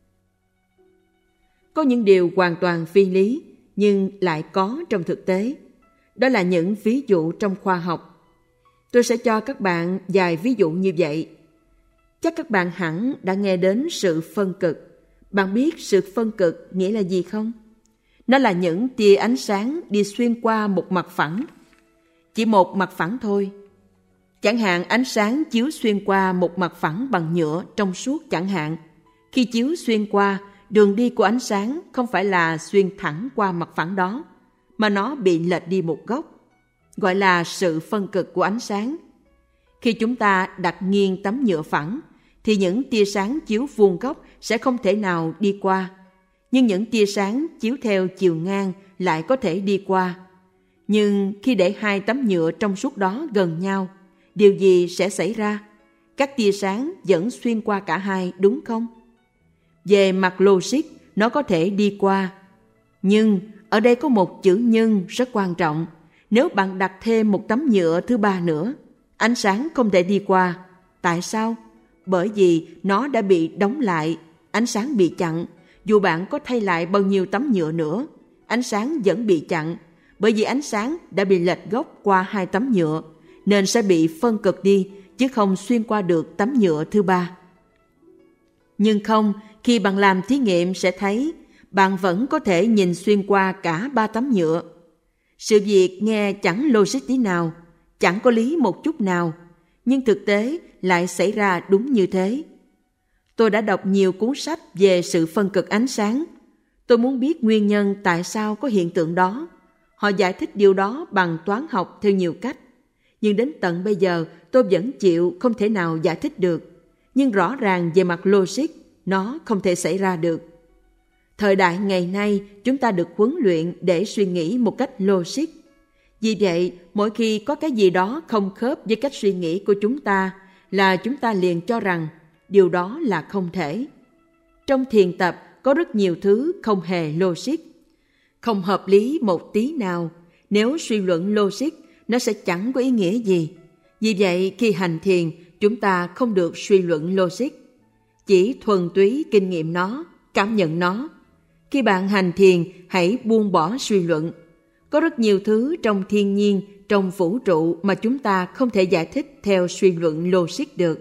Có những điều hoàn toàn phi lý nhưng lại có trong thực tế. Đó là những ví dụ trong khoa học. Tôi sẽ cho các bạn vài ví dụ như vậy. Chắc các bạn hẳn đã nghe đến sự phân cực. Bạn biết sự phân cực nghĩa là gì không? Nó là những tia ánh sáng đi xuyên qua một mặt phẳng. Chỉ một mặt phẳng thôi. Chẳng hạn ánh sáng chiếu xuyên qua một mặt phẳng bằng nhựa trong suốt chẳng hạn. Khi chiếu xuyên qua, đường đi của ánh sáng không phải là xuyên thẳng qua mặt phẳng đó, mà nó bị lệch đi một góc, gọi là sự phân cực của ánh sáng. Khi chúng ta đặt nghiêng tấm nhựa phẳng, thì những tia sáng chiếu vuông góc sẽ không thể nào đi qua, nhưng những tia sáng chiếu theo chiều ngang lại có thể đi qua. Nhưng khi để hai tấm nhựa trong suốt đó gần nhau, điều gì sẽ xảy ra? Các tia sáng vẫn xuyên qua cả hai, đúng không? Về mặt logic, nó có thể đi qua. Nhưng ở đây có một chữ nhưng rất quan trọng. Nếu bạn đặt thêm một tấm nhựa thứ ba nữa, ánh sáng không thể đi qua. Tại sao? Bởi vì nó đã bị đóng lại, ánh sáng bị chặn. Dù bạn có thay lại bao nhiêu tấm nhựa nữa, ánh sáng vẫn bị chặn. Bởi vì ánh sáng đã bị lệch góc qua hai tấm nhựa, nên sẽ bị phân cực đi, chứ không xuyên qua được tấm nhựa thứ ba. Nhưng không, khi bạn làm thí nghiệm sẽ thấy bạn vẫn có thể nhìn xuyên qua cả 3 tấm nhựa. Sự việc nghe chẳng logic tí nào, chẳng có lý một chút nào, nhưng thực tế lại xảy ra đúng như thế. Tôi đã đọc nhiều cuốn sách về sự phân cực ánh sáng. Tôi muốn biết nguyên nhân tại sao có hiện tượng đó. Họ giải thích điều đó bằng toán học theo nhiều cách. Nhưng đến tận bây giờ tôi vẫn chịu không thể nào giải thích được. Nhưng rõ ràng về mặt logic, nó không thể xảy ra được. Thời đại ngày nay, chúng ta được huấn luyện để suy nghĩ một cách logic. Vì vậy, mỗi khi có cái gì đó không khớp với cách suy nghĩ của chúng ta, là chúng ta liền cho rằng điều đó là không thể. Trong thiền tập có rất nhiều thứ không hề logic, không hợp lý một tí nào. Nếu suy luận logic, nó sẽ chẳng có ý nghĩa gì. Vì vậy, khi hành thiền, chúng ta không được suy luận logic, chỉ thuần túy kinh nghiệm nó, cảm nhận nó. Khi bạn hành thiền, hãy buông bỏ suy luận. Có rất nhiều thứ trong thiên nhiên, trong vũ trụ mà chúng ta không thể giải thích theo suy luận logic được.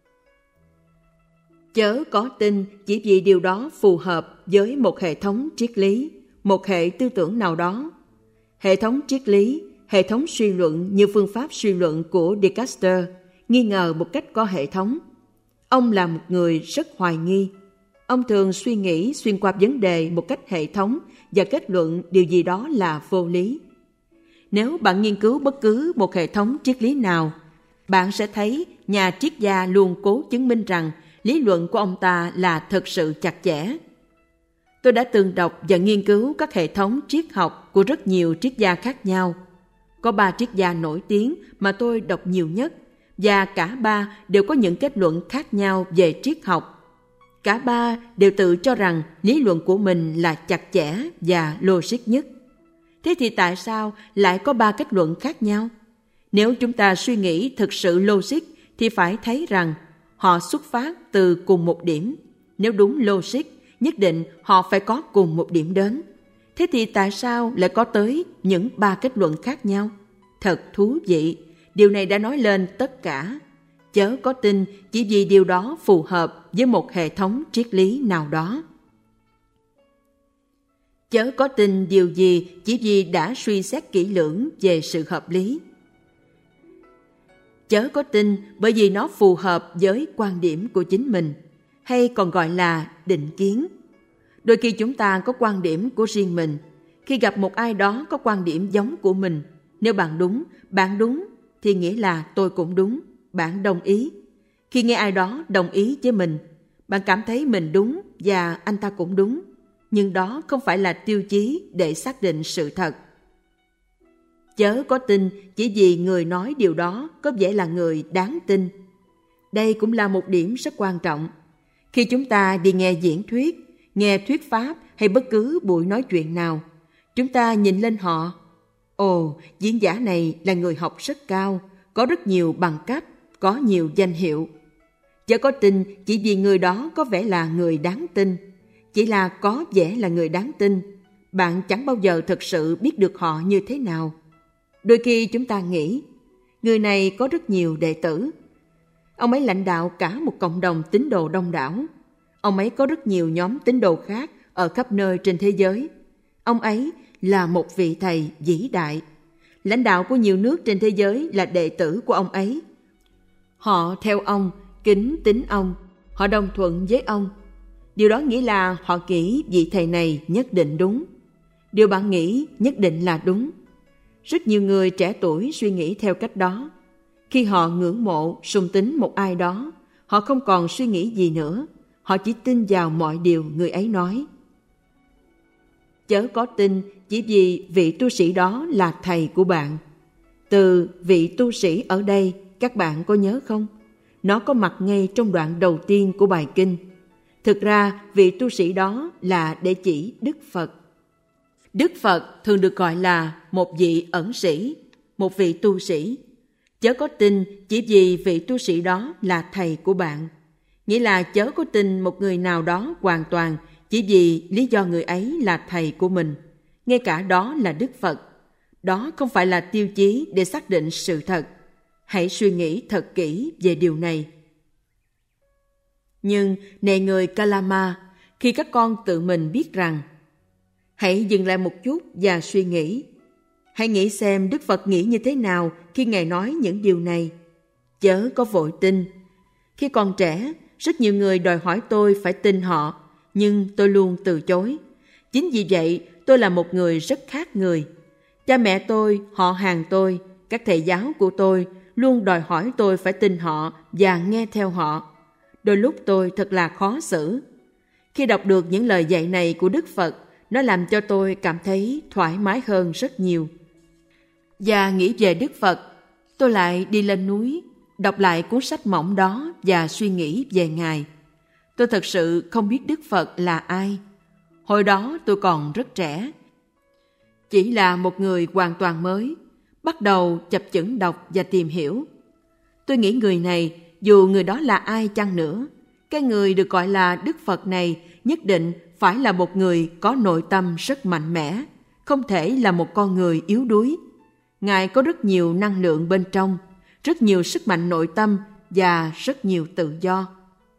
Chớ có tin chỉ vì điều đó phù hợp với một hệ thống triết lý, một hệ tư tưởng nào đó. Hệ thống triết lý, hệ thống suy luận như phương pháp suy luận của Descartes nghi ngờ một cách có hệ thống. Ông là một người rất hoài nghi. Ông thường suy nghĩ xuyên qua vấn đề một cách hệ thống và kết luận điều gì đó là vô lý. Nếu bạn nghiên cứu bất cứ một hệ thống triết lý nào, bạn sẽ thấy nhà triết gia luôn cố chứng minh rằng lý luận của ông ta là thật sự chặt chẽ. Tôi đã từng đọc và nghiên cứu các hệ thống triết học của rất nhiều triết gia khác nhau. Có 3 triết gia nổi tiếng mà tôi đọc nhiều nhất, và cả 3 đều có những kết luận khác nhau về triết học. Cả 3 đều tự cho rằng lý luận của mình là chặt chẽ và logic nhất. Thế thì tại sao lại có 3 kết luận khác nhau? Nếu chúng ta suy nghĩ thực sự logic thì phải thấy rằng họ xuất phát từ cùng một điểm. Nếu đúng logic, nhất định họ phải có cùng một điểm đến. Thế thì tại sao lại có tới những 3 kết luận khác nhau? Thật thú vị, điều này đã nói lên tất cả. chớ có tin chỉ vì điều đó phù hợp với một hệ thống triết lý nào đó. Chớ có tin điều gì chỉ vì đã suy xét kỹ lưỡng về sự hợp lý. Chớ có tin bởi vì nó phù hợp với quan điểm của chính mình, hay còn gọi là định kiến. Đôi khi chúng ta có quan điểm của riêng mình. Khi gặp một ai đó có quan điểm giống của mình, nếu bạn đúng thì nghĩa là tôi cũng đúng, bạn đồng ý. Khi nghe ai đó đồng ý với mình, bạn cảm thấy mình đúng và anh ta cũng đúng, nhưng đó không phải là tiêu chí để xác định sự thật. Chớ có tin chỉ vì người nói điều đó có vẻ là người đáng tin. Đây cũng là một điểm rất quan trọng. Khi chúng ta đi nghe diễn thuyết, nghe thuyết pháp hay bất cứ buổi nói chuyện nào, chúng ta nhìn lên họ. Ồ, diễn giả này là người học rất cao, có rất nhiều bằng cấp, có nhiều danh hiệu. Chớ có tin chỉ vì người đó có vẻ là người đáng tin. Chỉ là có vẻ là người đáng tin, bạn chẳng bao giờ thực sự biết được họ như thế nào. Đôi khi chúng ta nghĩ, người này có rất nhiều đệ tử. Ông ấy lãnh đạo cả một cộng đồng tín đồ đông đảo. Ông ấy có rất nhiều nhóm tín đồ khác ở khắp nơi trên thế giới. Ông ấy là một vị thầy vĩ đại. Lãnh đạo của nhiều nước trên thế giới là đệ tử của ông ấy. Họ theo ông, kính tính ông, họ đồng thuận với ông. Điều đó nghĩa là họ nghĩ vị thầy này nhất định đúng. Điều bạn nghĩ nhất định là đúng. Rất nhiều người trẻ tuổi suy nghĩ theo cách đó. Khi họ ngưỡng mộ, sùng tín một ai đó, họ không còn suy nghĩ gì nữa. Họ chỉ tin vào mọi điều người ấy nói. Chớ có tin chỉ vì vị tu sĩ đó là thầy của bạn. Từ vị tu sĩ ở đây, các bạn có nhớ không? Nó có mặt ngay trong đoạn đầu tiên của bài kinh. Thực ra, vị tu sĩ đó là để chỉ Đức Phật. Đức Phật thường được gọi là một vị ẩn sĩ, một vị tu sĩ. Chớ có tin chỉ vì vị tu sĩ đó là thầy của bạn. Nghĩa là chớ có tin một người nào đó hoàn toàn chỉ vì lý do người ấy là thầy của mình. Ngay cả đó là Đức Phật. Đó không phải là tiêu chí để xác định sự thật. Hãy suy nghĩ thật kỹ về điều này. Nhưng, này người Kalama, khi các con tự mình biết rằng, hãy dừng lại một chút và suy nghĩ. Hãy nghĩ xem Đức Phật nghĩ như thế nào khi Ngài nói những điều này. Chớ có vội tin. Khi còn trẻ, rất nhiều người đòi hỏi tôi phải tin họ, nhưng tôi luôn từ chối. Chính vì vậy, tôi là một người rất khác người. Cha mẹ tôi, họ hàng tôi, các thầy giáo của tôi luôn đòi hỏi tôi phải tin họ và nghe theo họ. Đôi lúc tôi thật là khó xử. Khi đọc được những lời dạy này của Đức Phật, nó làm cho tôi cảm thấy thoải mái hơn rất nhiều. Và nghĩ về Đức Phật, tôi lại đi lên núi, đọc lại cuốn sách mỏng đó và suy nghĩ về Ngài. Tôi thật sự không biết Đức Phật là ai. Hồi đó tôi còn rất trẻ. Chỉ là một người hoàn toàn mới, bắt đầu chập chững đọc và tìm hiểu. Tôi nghĩ người này, dù người đó là ai chăng nữa, cái người được gọi là Đức Phật này nhất định phải là một người có nội tâm rất mạnh mẽ, không thể là một con người yếu đuối. Ngài có rất nhiều năng lượng bên trong, rất nhiều sức mạnh nội tâm và rất nhiều tự do.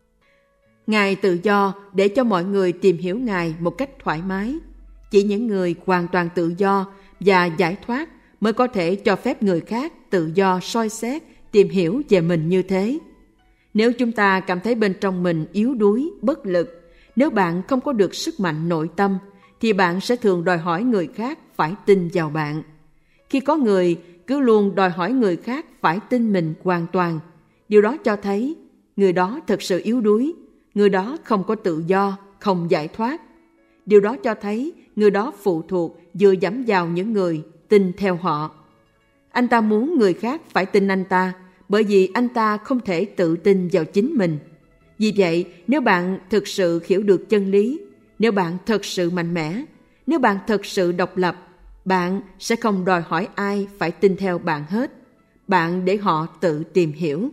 Ngài tự do để cho mọi người tìm hiểu Ngài một cách thoải mái. Chỉ những người hoàn toàn tự do và giải thoát mới có thể cho phép người khác tự do soi xét, tìm hiểu về mình như thế. Nếu chúng ta cảm thấy bên trong mình yếu đuối, bất lực, nếu bạn không có được sức mạnh nội tâm, thì bạn sẽ thường đòi hỏi người khác phải tin vào bạn. Khi có người cứ luôn đòi hỏi người khác phải tin mình hoàn toàn, điều đó cho thấy người đó thật sự yếu đuối, người đó không có tự do, không giải thoát. Điều đó cho thấy người đó phụ thuộc dựa dẫm vào những người tin theo họ. Anh ta muốn người khác phải tin anh ta, bởi vì anh ta không thể tự tin vào chính mình. Vì vậy, nếu bạn thực sự hiểu được chân lý, nếu bạn thật sự mạnh mẽ, nếu bạn thật sự độc lập, bạn sẽ không đòi hỏi ai phải tin theo bạn hết. Bạn để họ tự tìm hiểu.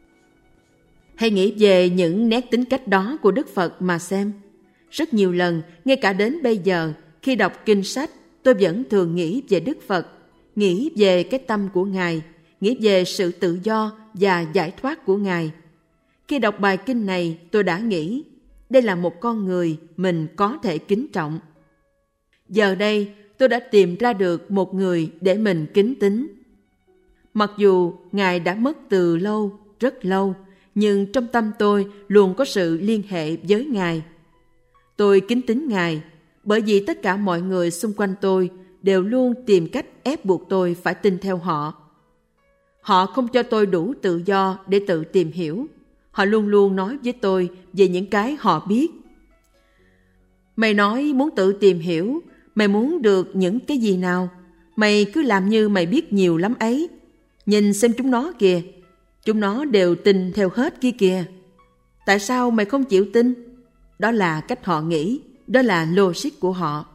Hãy nghĩ về những nét tính cách đó của Đức Phật mà xem. Rất nhiều lần, ngay cả đến bây giờ, khi đọc kinh sách, tôi vẫn thường nghĩ về Đức Phật, nghĩ về cái tâm của Ngài, nghĩ về sự tự do và giải thoát của Ngài. Khi đọc bài kinh này, tôi đã nghĩ, đây là một con người mình có thể kính trọng. Giờ đây, tôi đã tìm ra được một người để mình kính tín. Mặc dù Ngài đã mất từ lâu, rất lâu, nhưng trong tâm tôi luôn có sự liên hệ với Ngài. Tôi kính tín Ngài bởi vì tất cả mọi người xung quanh tôi đều luôn tìm cách ép buộc tôi phải tin theo họ. Họ không cho tôi đủ tự do để tự tìm hiểu. Họ luôn luôn nói với tôi về những cái họ biết. Mày nói muốn tự tìm hiểu, mày muốn được những cái gì nào? Mày cứ làm như mày biết nhiều lắm ấy. Nhìn xem chúng nó kìa, chúng nó đều tin theo hết kia kìa. Tại sao mày không chịu tin? Đó là cách họ nghĩ, đó là logic của họ.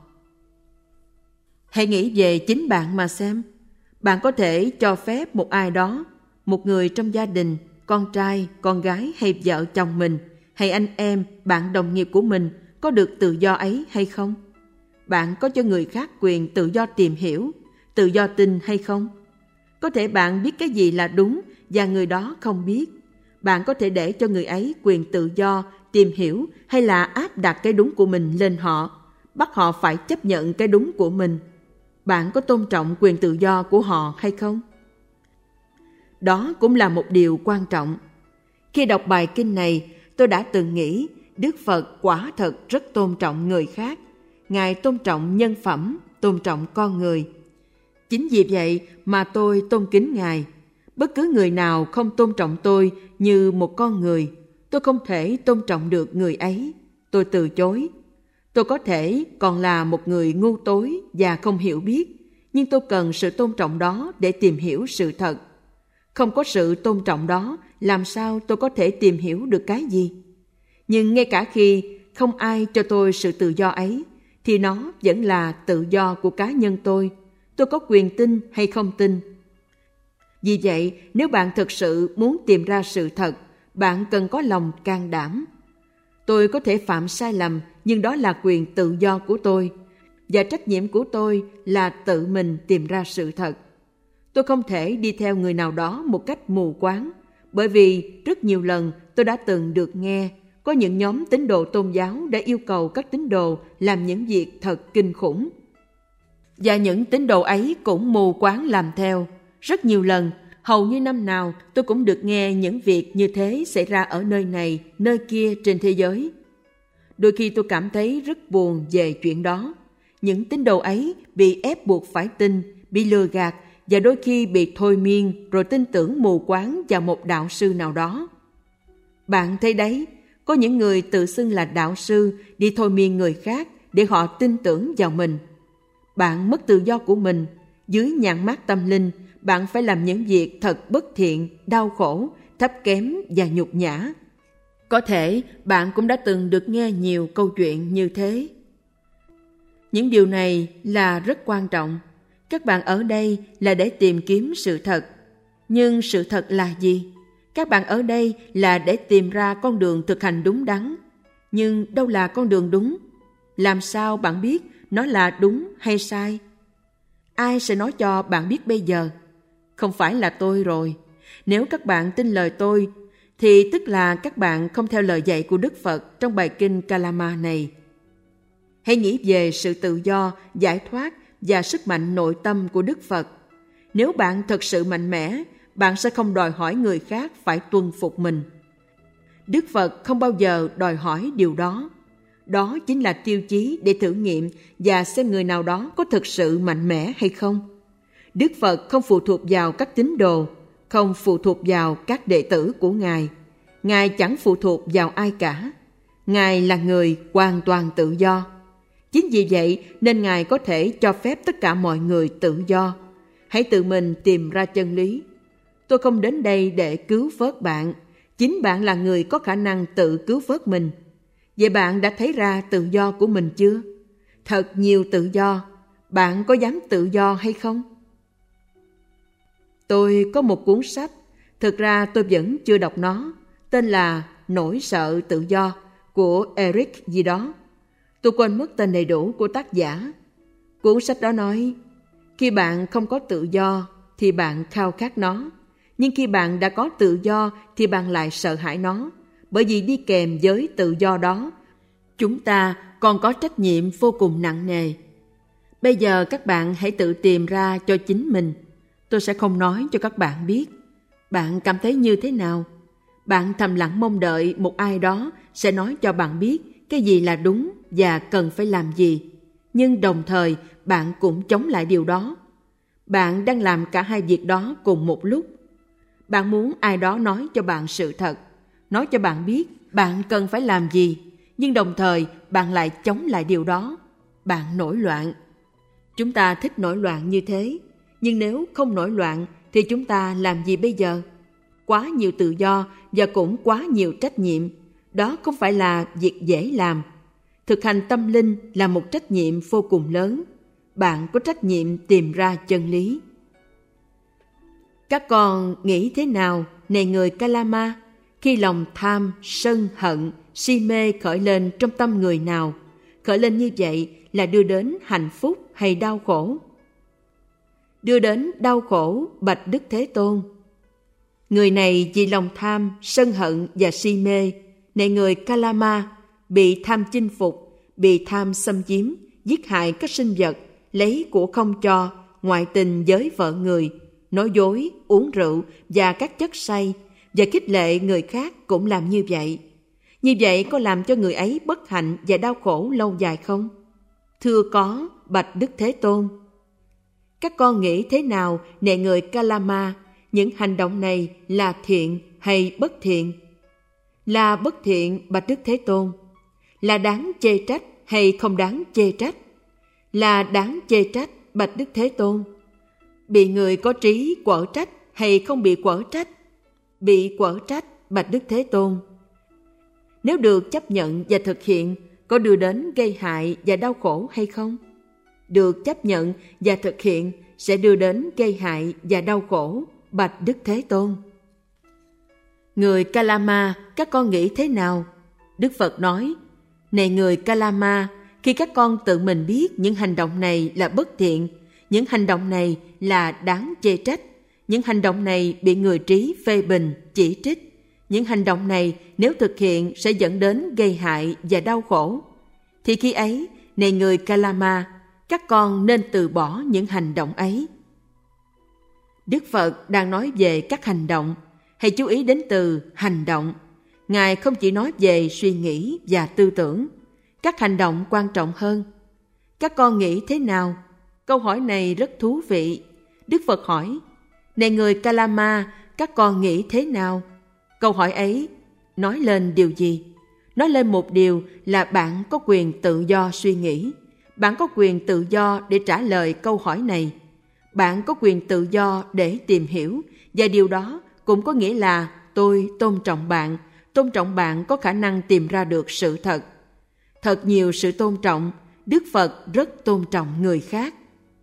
Hãy nghĩ về chính bạn mà xem. Bạn có thể cho phép một ai đó, một người trong gia đình, con trai, con gái hay vợ chồng mình, hay anh em, bạn đồng nghiệp của mình có được tự do ấy hay không? Bạn có cho người khác quyền tự do tìm hiểu, tự do tin hay không? Có thể bạn biết cái gì là đúng và người đó không biết. Bạn có thể để cho người ấy quyền tự do tìm hiểu hay là áp đặt cái đúng của mình lên họ, bắt họ phải chấp nhận cái đúng của mình. Bạn có tôn trọng quyền tự do của họ hay không? Đó cũng là một điều quan trọng. Khi đọc bài kinh này, tôi đã từng nghĩ Đức Phật quả thật rất tôn trọng người khác. Ngài tôn trọng nhân phẩm, tôn trọng con người. Chính vì vậy mà tôi tôn kính Ngài. Bất cứ người nào không tôn trọng tôi như một con người, tôi không thể tôn trọng được người ấy. Tôi từ chối. Tôi có thể còn là một người ngu tối và không hiểu biết, nhưng tôi cần sự tôn trọng đó để tìm hiểu sự thật. Không có sự tôn trọng đó, làm sao tôi có thể tìm hiểu được cái gì? Nhưng ngay cả khi không ai cho tôi sự tự do ấy, thì nó vẫn là tự do của cá nhân tôi. Tôi có quyền tin hay không tin. Vì vậy, nếu bạn thực sự muốn tìm ra sự thật, bạn cần có lòng can đảm. Tôi có thể phạm sai lầm, nhưng đó là quyền tự do của tôi. Và trách nhiệm của tôi là tự mình tìm ra sự thật. Tôi không thể đi theo người nào đó một cách mù quáng, bởi vì rất nhiều lần tôi đã từng được nghe có những nhóm tín đồ tôn giáo đã yêu cầu các tín đồ làm những việc thật kinh khủng. Và những tín đồ ấy cũng mù quáng làm theo. Rất nhiều lần, hầu như năm nào tôi cũng được nghe những việc như thế xảy ra ở nơi này, nơi kia trên thế giới. Đôi khi tôi cảm thấy rất buồn về chuyện đó. Những tín đồ ấy bị ép buộc phải tin, bị lừa gạt và đôi khi bị thôi miên rồi tin tưởng mù quáng vào một đạo sư nào đó. Bạn thấy đấy, có những người tự xưng là đạo sư đi thôi miên người khác để họ tin tưởng vào mình. Bạn mất tự do của mình. Dưới nhãn mác tâm linh, bạn phải làm những việc thật bất thiện, đau khổ, thấp kém và nhục nhã. Có thể bạn cũng đã từng được nghe nhiều câu chuyện như thế. Những điều này là rất quan trọng. Các bạn ở đây là để tìm kiếm sự thật. Nhưng sự thật là gì? Các bạn ở đây là để tìm ra con đường thực hành đúng đắn. Nhưng đâu là con đường đúng? Làm sao bạn biết nó là đúng hay sai? Ai sẽ nói cho bạn biết bây giờ? Không phải là tôi rồi. Nếu các bạn tin lời tôi, thì tức là các bạn không theo lời dạy của Đức Phật trong bài kinh Kalama này. Hãy nghĩ về sự tự do, giải thoát và sức mạnh nội tâm của Đức Phật. Nếu bạn thật sự mạnh mẽ, bạn sẽ không đòi hỏi người khác phải tuân phục mình. Đức Phật không bao giờ đòi hỏi điều đó. Đó chính là tiêu chí để thử nghiệm và xem người nào đó có thực sự mạnh mẽ hay không. Đức Phật không phụ thuộc vào các tín đồ, không phụ thuộc vào các đệ tử của Ngài. Ngài chẳng phụ thuộc vào ai cả. Ngài là người hoàn toàn tự do. Chính vì vậy nên Ngài có thể cho phép tất cả mọi người tự do. Hãy tự mình tìm ra chân lý. Tôi không đến đây để cứu vớt bạn. Chính bạn là người có khả năng tự cứu vớt mình. Vậy bạn đã thấy ra tự do của mình chưa? Thật nhiều tự do. Bạn có dám tự do hay không? Tôi có một cuốn sách, thực ra tôi vẫn chưa đọc nó, tên là Nỗi sợ tự do của Eric gì đó. Tôi quên mất tên đầy đủ của tác giả. Cuốn sách đó nói, khi bạn không có tự do, thì bạn khao khát nó. Nhưng khi bạn đã có tự do thì bạn lại sợ hãi nó. Bởi vì đi kèm với tự do đó, chúng ta còn có trách nhiệm vô cùng nặng nề. Bây giờ các bạn hãy tự tìm ra cho chính mình. Tôi sẽ không nói cho các bạn biết. Bạn cảm thấy như thế nào? Bạn thầm lặng mong đợi một ai đó sẽ nói cho bạn biết cái gì là đúng và cần phải làm gì. Nhưng đồng thời bạn cũng chống lại điều đó. Bạn đang làm cả hai việc đó cùng một lúc. Bạn muốn ai đó nói cho bạn sự thật, nói cho bạn biết bạn cần phải làm gì, nhưng đồng thời bạn lại chống lại điều đó. Bạn nổi loạn. Chúng ta thích nổi loạn như thế, nhưng nếu không nổi loạn thì chúng ta làm gì bây giờ? Quá nhiều tự do và cũng quá nhiều trách nhiệm. Đó không phải là việc dễ làm. Thực hành tâm linh là một trách nhiệm vô cùng lớn. Bạn có trách nhiệm tìm ra chân lý. Các con nghĩ thế nào, này người Kalama, khi lòng tham, sân, hận, si mê khởi lên trong tâm người nào? Khởi lên như vậy là đưa đến hạnh phúc hay đau khổ? Đưa đến đau khổ, bạch Đức Thế Tôn. Người này vì lòng tham, sân hận và si mê, này người Kalama, bị tham chinh phục, bị tham xâm chiếm, giết hại các sinh vật, lấy của không cho, ngoại tình với vợ người, nói dối, uống rượu và các chất say, và khích lệ người khác cũng làm như vậy. Như vậy có làm cho người ấy bất hạnh và đau khổ lâu dài không? Thưa có, bạch Đức Thế Tôn. Các con nghĩ thế nào, này người Kalama, những hành động này là thiện hay bất thiện? Là bất thiện, bạch Đức Thế Tôn. Là đáng chê trách hay không đáng chê trách? Là đáng chê trách, bạch Đức Thế Tôn. Bị người có trí quở trách hay không bị quở trách? Bị quở trách, bạch Đức Thế Tôn. Nếu được chấp nhận và thực hiện, có đưa đến gây hại và đau khổ hay không? Được chấp nhận và thực hiện sẽ đưa đến gây hại và đau khổ, bạch Đức Thế Tôn. Người Kalama, các con nghĩ thế nào? Đức Phật nói, này người Kalama, khi các con tự mình biết những hành động này là bất thiện, những hành động này là đáng chê trách, những hành động này bị người trí phê bình, chỉ trích, những hành động này nếu thực hiện sẽ dẫn đến gây hại và đau khổ, thì khi ấy, này người Kalama, các con nên từ bỏ những hành động ấy. Đức Phật đang nói về các hành động. Hãy chú ý đến từ hành động. Ngài không chỉ nói về suy nghĩ và tư tưởng. Các hành động quan trọng hơn. Các con nghĩ thế nào? Câu hỏi này rất thú vị. Đức Phật hỏi, này người Kalama, các con nghĩ thế nào? Câu hỏi ấy nói lên điều gì? Nói lên một điều là bạn có quyền tự do suy nghĩ. Bạn có quyền tự do để trả lời câu hỏi này. Bạn có quyền tự do để tìm hiểu, và điều đó cũng có nghĩa là tôi tôn trọng bạn có khả năng tìm ra được sự thật. Thật nhiều sự tôn trọng, Đức Phật rất tôn trọng người khác.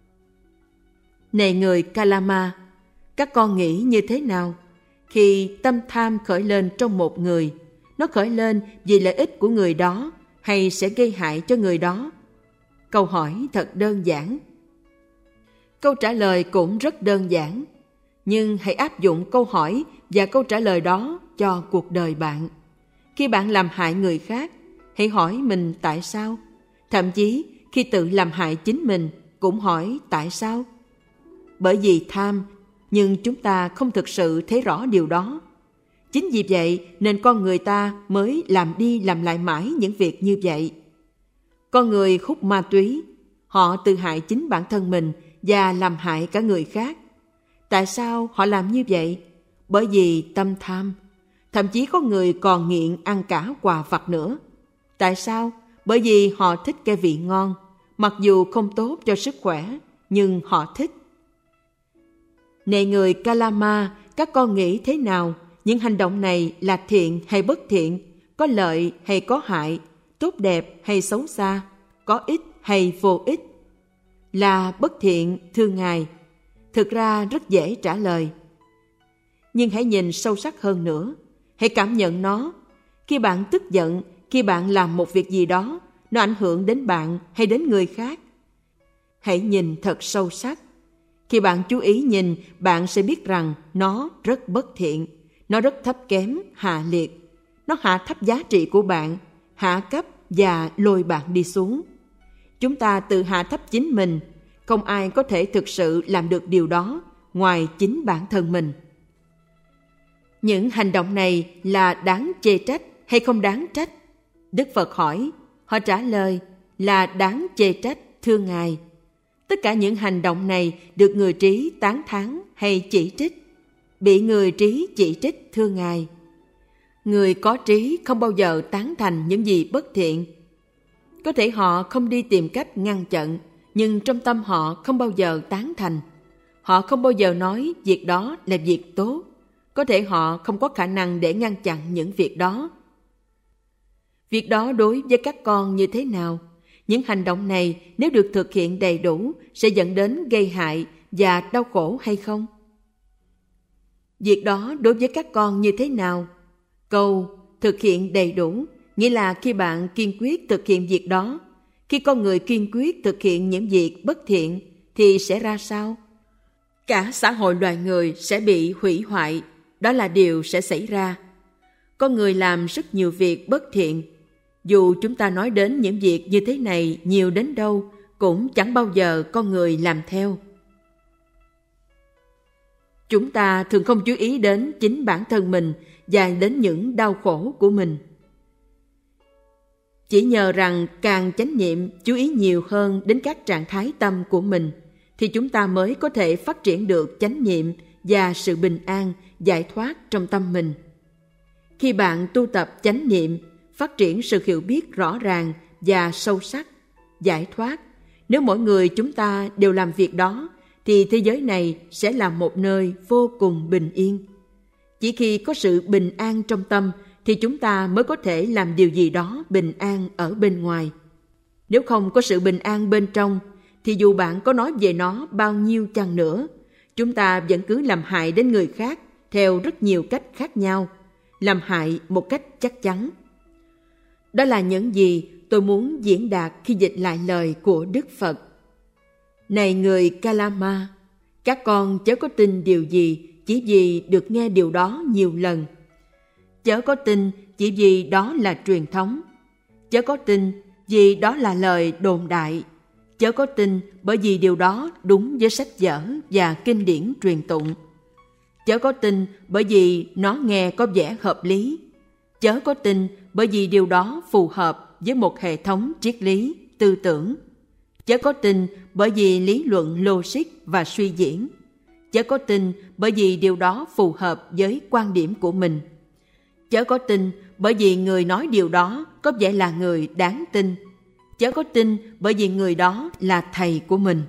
Này người Kalama, các con nghĩ như thế nào? Khi tâm tham khởi lên trong một người, nó khởi lên vì lợi ích của người đó hay sẽ gây hại cho người đó? Câu hỏi thật đơn giản. Câu trả lời cũng rất đơn giản. Nhưng hãy áp dụng câu hỏi và câu trả lời đó cho cuộc đời bạn. Khi bạn làm hại người khác, hãy hỏi mình tại sao. Thậm chí khi tự làm hại chính mình cũng hỏi tại sao. Bởi vì tham, nhưng chúng ta không thực sự thấy rõ điều đó. Chính vì vậy nên con người ta mới làm đi làm lại mãi những việc như vậy. Con người hút ma túy, họ tự hại chính bản thân mình và làm hại cả người khác. Tại sao họ làm như vậy? Bởi vì tâm tham. Thậm chí có người còn nghiện ăn cả quà vặt nữa. Tại sao? Bởi vì họ thích cái vị ngon, mặc dù không tốt cho sức khỏe, nhưng họ thích. Này người Kalama, các con nghĩ thế nào? Những hành động này là thiện hay bất thiện? Có lợi hay có hại? Tốt đẹp hay xấu xa? Có ích hay vô ích? Là bất thiện, thưa Ngài. Thực ra rất dễ trả lời. Nhưng hãy nhìn sâu sắc hơn nữa. Hãy cảm nhận nó. Khi bạn tức giận, khi bạn làm một việc gì đó, nó ảnh hưởng đến bạn hay đến người khác. Hãy nhìn thật sâu sắc. Khi bạn chú ý nhìn, bạn sẽ biết rằng nó rất bất thiện, nó rất thấp kém, hạ liệt. Nó hạ thấp giá trị của bạn, hạ cấp và lôi bạn đi xuống. Chúng ta tự hạ thấp chính mình, không ai có thể thực sự làm được điều đó ngoài chính bản thân mình. Những hành động này là đáng chê trách hay không đáng trách? Đức Phật hỏi, họ trả lời là đáng chê trách, thưa Ngài. Tất cả những hành động này được người trí tán thán hay chỉ trích? Bị người trí chỉ trích, thưa Ngài. Người có trí không bao giờ tán thành những gì bất thiện. Có thể họ không đi tìm cách ngăn chặn, nhưng trong tâm họ không bao giờ tán thành. Họ không bao giờ nói việc đó là việc tốt. Có thể họ không có khả năng để ngăn chặn những việc đó. Việc đó đối với các con như thế nào? Những hành động này nếu được thực hiện đầy đủ sẽ dẫn đến gây hại và đau khổ hay không? Việc đó đối với các con như thế nào? Câu thực hiện đầy đủ nghĩa là khi bạn kiên quyết thực hiện việc đó. Khi con người kiên quyết thực hiện những việc bất thiện thì sẽ ra sao? Cả xã hội loài người sẽ bị hủy hoại. Đó là điều sẽ xảy ra. Con người làm rất nhiều việc bất thiện. Dù chúng ta nói đến những việc như thế này nhiều đến đâu, cũng chẳng bao giờ con người làm theo. Chúng ta thường không chú ý đến chính bản thân mình và đến những đau khổ của mình. Chỉ nhờ rằng càng chánh niệm chú ý nhiều hơn đến các trạng thái tâm của mình, thì chúng ta mới có thể phát triển được chánh niệm và sự bình an, giải thoát trong tâm mình. Khi bạn tu tập chánh niệm, phát triển sự hiểu biết rõ ràng và sâu sắc, giải thoát, nếu mỗi người chúng ta đều làm việc đó, thì thế giới này sẽ là một nơi vô cùng bình yên. Chỉ khi có sự bình an trong tâm, thì chúng ta mới có thể làm điều gì đó bình an ở bên ngoài. Nếu không có sự bình an bên trong, thì dù bạn có nói về nó bao nhiêu chăng nữa, chúng ta vẫn cứ làm hại đến người khác theo rất nhiều cách khác nhau, làm hại một cách chắc chắn. Đó là những gì tôi muốn diễn đạt khi dịch lại lời của Đức Phật. Này người Kalama, các con chớ có tin điều gì chỉ vì được nghe điều đó nhiều lần. Chớ có tin chỉ vì đó là truyền thống. Chớ có tin vì đó là lời đồn đại. Chớ có tin bởi vì điều đó đúng với sách vở và kinh điển truyền tụng. Chớ có tin bởi vì nó nghe có vẻ hợp lý. Chớ có tin bởi vì điều đó phù hợp với một hệ thống triết lý, tư tưởng. Chớ có tin bởi vì lý luận logic và suy diễn. Chớ có tin bởi vì điều đó phù hợp với quan điểm của mình. Chớ có tin bởi vì người nói điều đó có vẻ là người đáng tin. Chớ có tin bởi vì người đó là thầy của mình.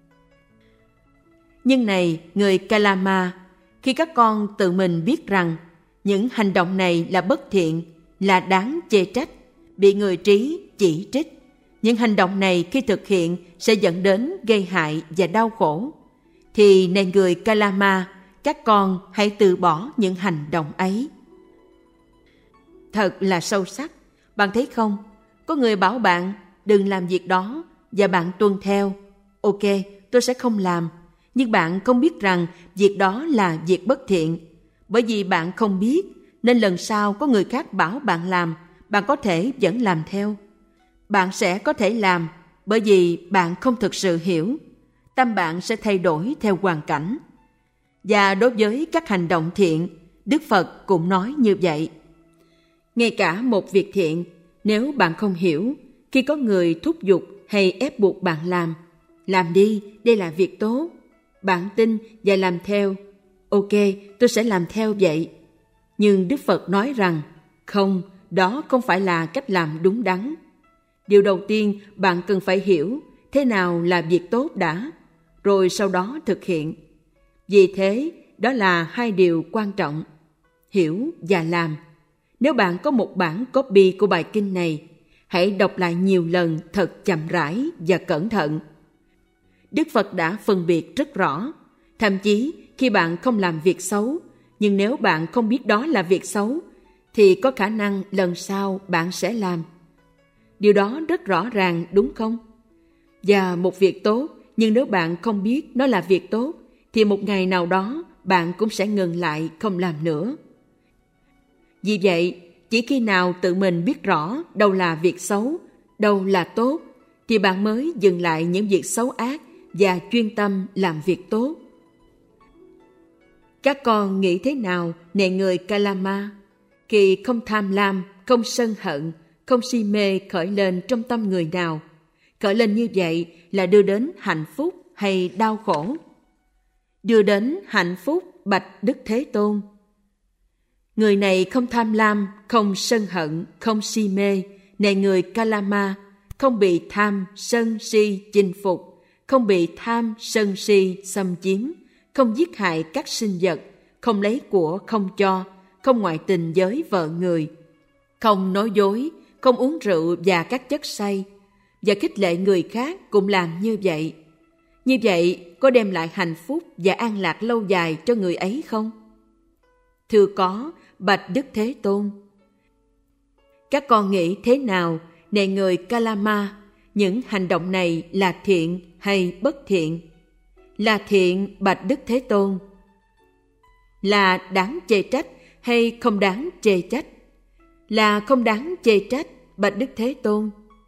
Nhưng này, người Kalama, khi các con tự mình biết rằng những hành động này là bất thiện, là đáng chê trách, bị người trí chỉ trích, những hành động này khi thực hiện sẽ dẫn đến gây hại và đau khổ, thì này người Kalama, các con hãy từ bỏ những hành động ấy. Thật là sâu sắc. Bạn thấy không? Có người bảo bạn đừng làm việc đó và bạn tuân theo. Ok, tôi sẽ không làm. Nhưng bạn không biết rằng việc đó là việc bất thiện. Bởi vì bạn không biết, nên lần sau có người khác bảo bạn làm, bạn có thể vẫn làm theo. Bạn sẽ có thể làm bởi vì bạn không thực sự hiểu. Tâm bạn sẽ thay đổi theo hoàn cảnh. Và đối với các hành động thiện, Đức Phật cũng nói như vậy. Ngay cả một việc thiện, nếu bạn không hiểu, khi có người thúc giục hay ép buộc bạn làm đi, đây là việc tốt. Bạn tin và làm theo. Ok, tôi sẽ làm theo vậy. Nhưng Đức Phật nói rằng, không, đó không phải là cách làm đúng đắn. Điều đầu tiên bạn cần phải hiểu thế nào là việc tốt đã, rồi sau đó thực hiện. Vì thế, đó là hai điều quan trọng, hiểu và làm. Nếu bạn có một bản copy của bài kinh này, hãy đọc lại nhiều lần thật chậm rãi và cẩn thận. Đức Phật đã phân biệt rất rõ, thậm chí khi bạn không làm việc xấu, nhưng nếu bạn không biết đó là việc xấu, thì có khả năng lần sau bạn sẽ làm. Điều đó rất rõ ràng đúng không? Và một việc tốt nhưng nếu bạn không biết nó là việc tốt, thì một ngày nào đó bạn cũng sẽ ngừng lại không làm nữa. Vì vậy, chỉ khi nào tự mình biết rõ đâu là việc xấu, đâu là tốt, thì bạn mới dừng lại những việc xấu ác và chuyên tâm làm việc tốt. Các con nghĩ thế nào này người Kalama? Khi không tham lam, không sân hận, không si mê khởi lên trong tâm người nào, khởi lên như vậy là đưa đến hạnh phúc hay đau khổ? Đưa đến hạnh phúc, bạch Đức Thế Tôn. Người này không tham lam, không sân hận, không si mê, này người Kalama, không bị tham, sân, si chinh phục, không bị tham, sân, si xâm chiếm, không giết hại các sinh vật, không lấy của không cho, không ngoại tình với vợ người, không nói dối, không uống rượu và các chất say, và khích lệ người khác cũng làm như vậy. Như vậy có đem lại hạnh phúc và an lạc lâu dài cho người ấy không? Thưa có, bạch Đức Thế Tôn. Các con nghĩ thế nào, này người Kalama, những hành động này là thiện hay bất thiện? Là thiện, bạch Đức Thế Tôn. Là đáng chê trách hay không đáng chê trách? Là không đáng chê trách, bạch Đức Thế Tôn.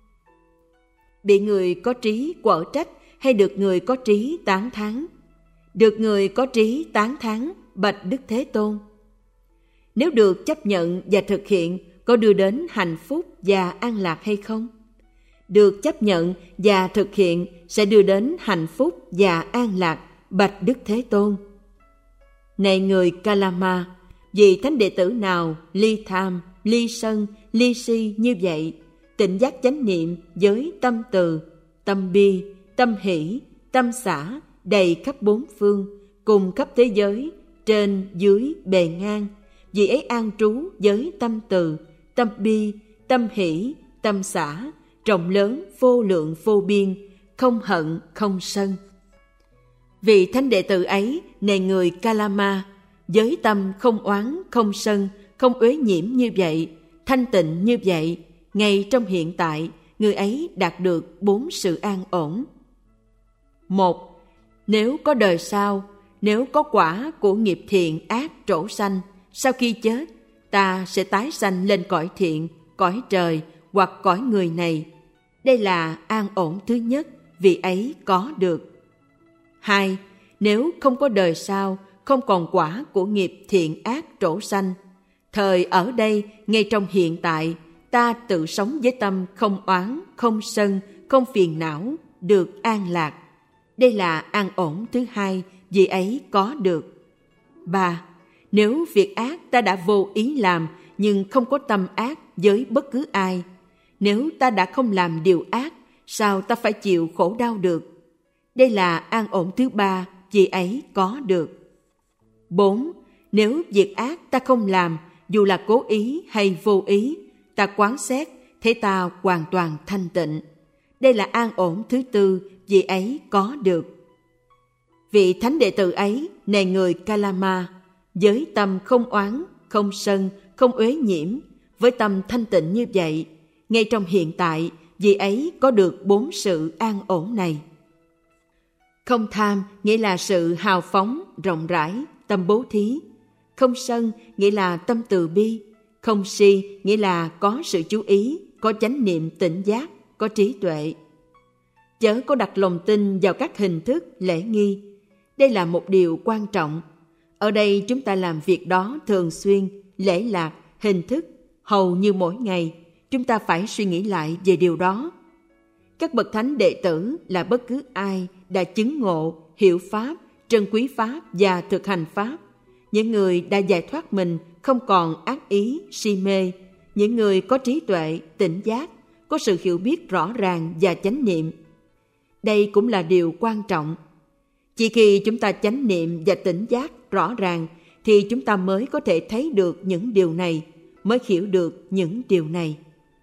Bị người có trí quở trách hay được người có trí tán thán? Được người có trí tán thán, bạch Đức Thế Tôn. Nếu được chấp nhận và thực hiện, có đưa đến hạnh phúc và an lạc hay không? Được chấp nhận và thực hiện sẽ đưa đến hạnh phúc và an lạc, bạch Đức Thế Tôn. Này người Kalama, vì thánh đệ tử nào ly tham, ly sân, ly si như vậy, tỉnh giác chánh niệm với tâm từ, tâm bi, tâm hỷ, tâm xả đầy khắp bốn phương, cùng khắp thế giới, trên, dưới, bề ngang, vì ấy an trú với tâm từ, tâm bi, tâm hỷ, tâm xả, rộng lớn, vô lượng, vô biên, không hận, không sân. Vì thánh đệ tử ấy, này người Kalama, với tâm không oán, không sân, không uế nhiễm như vậy, thanh tịnh như vậy, ngay trong hiện tại, người ấy đạt được 4 sự an ổn. 1. Nếu có đời sau, nếu có quả của nghiệp thiện ác trổ sanh, sau khi chết, ta sẽ tái sanh lên cõi thiện, cõi trời hoặc cõi người này. Đây là an ổn thứ nhất, vì ấy có được. 2. Nếu không có đời sau, không còn quả của nghiệp thiện ác trổ sanh, thời ở đây, ngay trong hiện tại, ta tự sống với tâm không oán, không sân, không phiền não, được an lạc. Đây là an ổn thứ hai, vì ấy có được. 3. Nếu việc ác ta đã vô ý làm, nhưng không có tâm ác với bất cứ ai. Nếu ta đã không làm điều ác, sao ta phải chịu khổ đau được? Đây là an ổn thứ ba, vì ấy có được. 4. Nếu việc ác ta không làm, dù là cố ý hay vô ý, ta quán xét, thế ta hoàn toàn thanh tịnh. Đây là an ổn thứ tư, vì ấy có được. Vị thánh đệ tử ấy, này người Kalama, với tâm không oán, không sân, không uế nhiễm, với tâm thanh tịnh như vậy, ngay trong hiện tại, vì ấy có được 4 sự an ổn này. Không tham nghĩa là sự hào phóng, rộng rãi, tâm bố thí. Không sân nghĩa là tâm từ bi. Không si nghĩa là có sự chú ý, có chánh niệm tỉnh giác, có trí tuệ. Chớ có đặt lòng tin vào các hình thức lễ nghi. Đây là một điều quan trọng. Ở đây chúng ta làm việc đó thường xuyên, lễ lạc, hình thức, hầu như mỗi ngày. Chúng ta phải suy nghĩ lại về điều đó. Các bậc thánh đệ tử là bất cứ ai đã chứng ngộ, hiểu Pháp, trân quý Pháp và thực hành Pháp. Những người đã giải thoát mình không còn ác ý, si mê. Những người có trí tuệ, tỉnh giác, có sự hiểu biết rõ ràng và chánh niệm. Đây cũng là điều quan trọng. Chỉ khi chúng ta chánh niệm và tỉnh giác rõ ràng thì chúng ta mới có thể thấy được những điều này, mới hiểu được những điều này.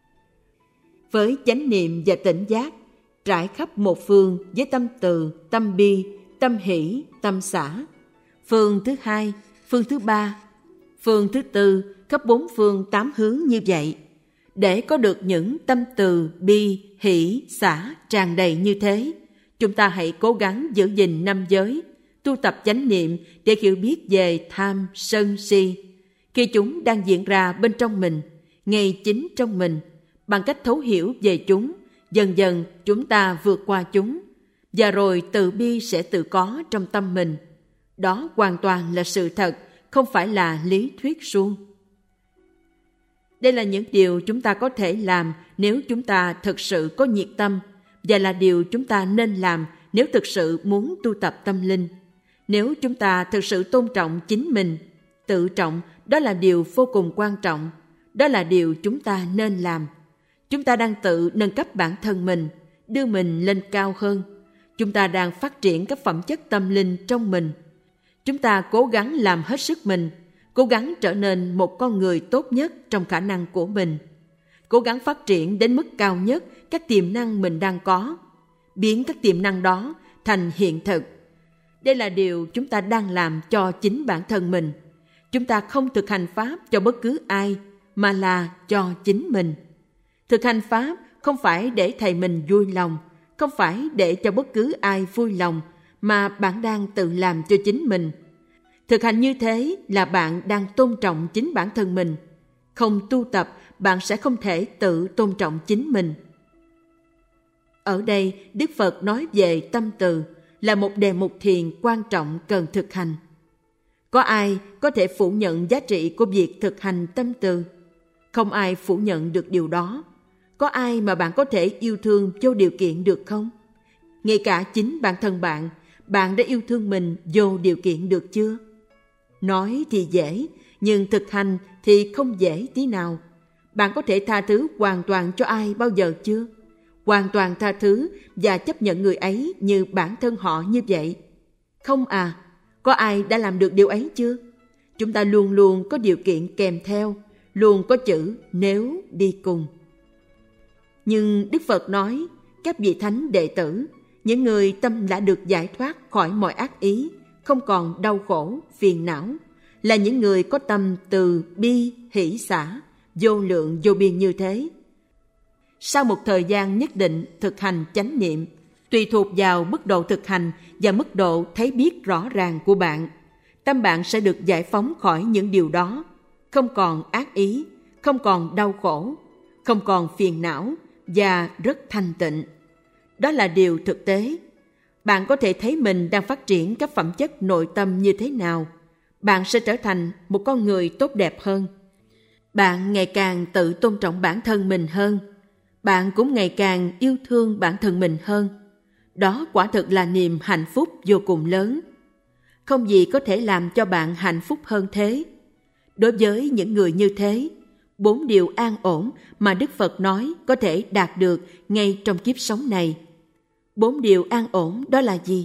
Với chánh niệm và tỉnh giác, trải khắp một phương với tâm từ, tâm bi, tâm hỷ, tâm xả. Phương thứ hai, phương thứ ba, phương thứ tư, khắp 4 phương 8 hướng như vậy. Để có được những tâm từ, bi, hỷ, xả tràn đầy như thế, chúng ta hãy cố gắng giữ gìn 5 giới, tu tập chánh niệm để hiểu biết về tham, sân, si. Khi chúng đang diễn ra bên trong mình, ngay chính trong mình, bằng cách thấu hiểu về chúng, dần dần chúng ta vượt qua chúng, và rồi từ bi sẽ tự có trong tâm mình. Đó hoàn toàn là sự thật, không phải là lý thuyết suông. Đây là những điều chúng ta có thể làm nếu chúng ta thực sự có nhiệt tâm, và là điều chúng ta nên làm nếu thực sự muốn tu tập tâm linh. Nếu chúng ta thực sự tôn trọng chính mình, tự trọng, đó là điều vô cùng quan trọng. Đó là điều chúng ta nên làm. Chúng ta đang tự nâng cấp bản thân mình, đưa mình lên cao hơn. Chúng ta đang phát triển các phẩm chất tâm linh trong mình. Chúng ta cố gắng làm hết sức mình, cố gắng trở nên một con người tốt nhất trong khả năng của mình, cố gắng phát triển đến mức cao nhất các tiềm năng mình đang có, biến các tiềm năng đó thành hiện thực. Đây là điều chúng ta đang làm cho chính bản thân mình. Chúng ta không thực hành Pháp cho bất cứ ai, mà là cho chính mình. Thực hành Pháp không phải để thầy mình vui lòng, không phải để cho bất cứ ai vui lòng, mà bạn đang tự làm cho chính mình. Thực hành như thế là bạn đang tôn trọng chính bản thân mình. Không tu tập, bạn sẽ không thể tự tôn trọng chính mình. Ở đây, Đức Phật nói về tâm từ là một đề mục thiền quan trọng cần thực hành. Có ai có thể phủ nhận giá trị của việc thực hành tâm từ? Không ai phủ nhận được điều đó. Có ai mà bạn có thể yêu thương vô điều kiện được không? Ngay cả chính bản thân bạn đã yêu thương mình vô điều kiện được chưa? Nói thì dễ, nhưng thực hành thì không dễ tí nào. Bạn có thể tha thứ hoàn toàn cho ai bao giờ chưa? Hoàn toàn tha thứ và chấp nhận người ấy như bản thân họ như vậy. Không à, có ai đã làm được điều ấy chưa? Chúng ta luôn luôn có điều kiện kèm theo, luôn có chữ nếu đi cùng. Nhưng Đức Phật nói, các vị thánh đệ tử, những người tâm đã được giải thoát khỏi mọi ác ý, không còn đau khổ, phiền não, là những người có tâm từ bi, hỷ xả, vô lượng vô biên như thế. Sau một thời gian nhất định thực hành chánh niệm, tùy thuộc vào mức độ thực hành và mức độ thấy biết rõ ràng của bạn, tâm bạn sẽ được giải phóng khỏi những điều đó, không còn ác ý, không còn đau khổ, không còn phiền não và rất thanh tịnh. Đó là điều thực tế. Bạn có thể thấy mình đang phát triển các phẩm chất nội tâm như thế nào. Bạn sẽ trở thành một con người tốt đẹp hơn. Bạn ngày càng tự tôn trọng bản thân mình hơn. Bạn cũng ngày càng yêu thương bản thân mình hơn. Đó quả thực là niềm hạnh phúc vô cùng lớn. Không gì có thể làm cho bạn hạnh phúc hơn thế. Đối với những người như thế, 4 điều an ổn mà Đức Phật nói có thể đạt được ngay trong kiếp sống này. 4 điều an ổn đó là gì?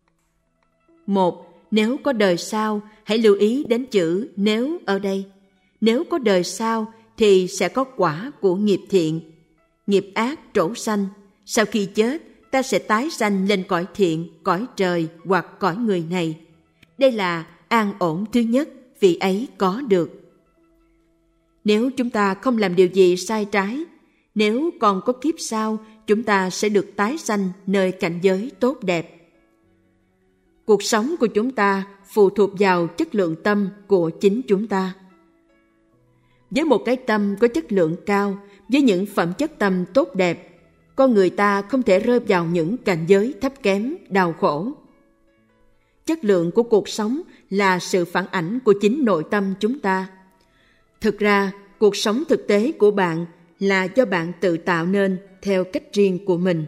1. Nếu có đời sau, hãy lưu ý đến chữ nếu ở đây. Nếu có đời sau thì sẽ có quả của nghiệp thiện. Nghiệp ác trổ sanh, sau khi chết ta sẽ tái sanh lên cõi thiện, cõi trời hoặc cõi người này. Đây là an ổn thứ nhất vị ấy có được. Nếu chúng ta không làm điều gì sai trái, nếu còn có kiếp sau, chúng ta sẽ được tái sanh nơi cảnh giới tốt đẹp. Cuộc sống của chúng ta phụ thuộc vào chất lượng tâm của chính chúng ta. Với một cái tâm có chất lượng cao, với những phẩm chất tâm tốt đẹp, con người ta không thể rơi vào những cảnh giới thấp kém, đau khổ. Chất lượng của cuộc sống là sự phản ảnh của chính nội tâm chúng ta. Thực ra, cuộc sống thực tế của bạn là do bạn tự tạo nên theo cách riêng của mình.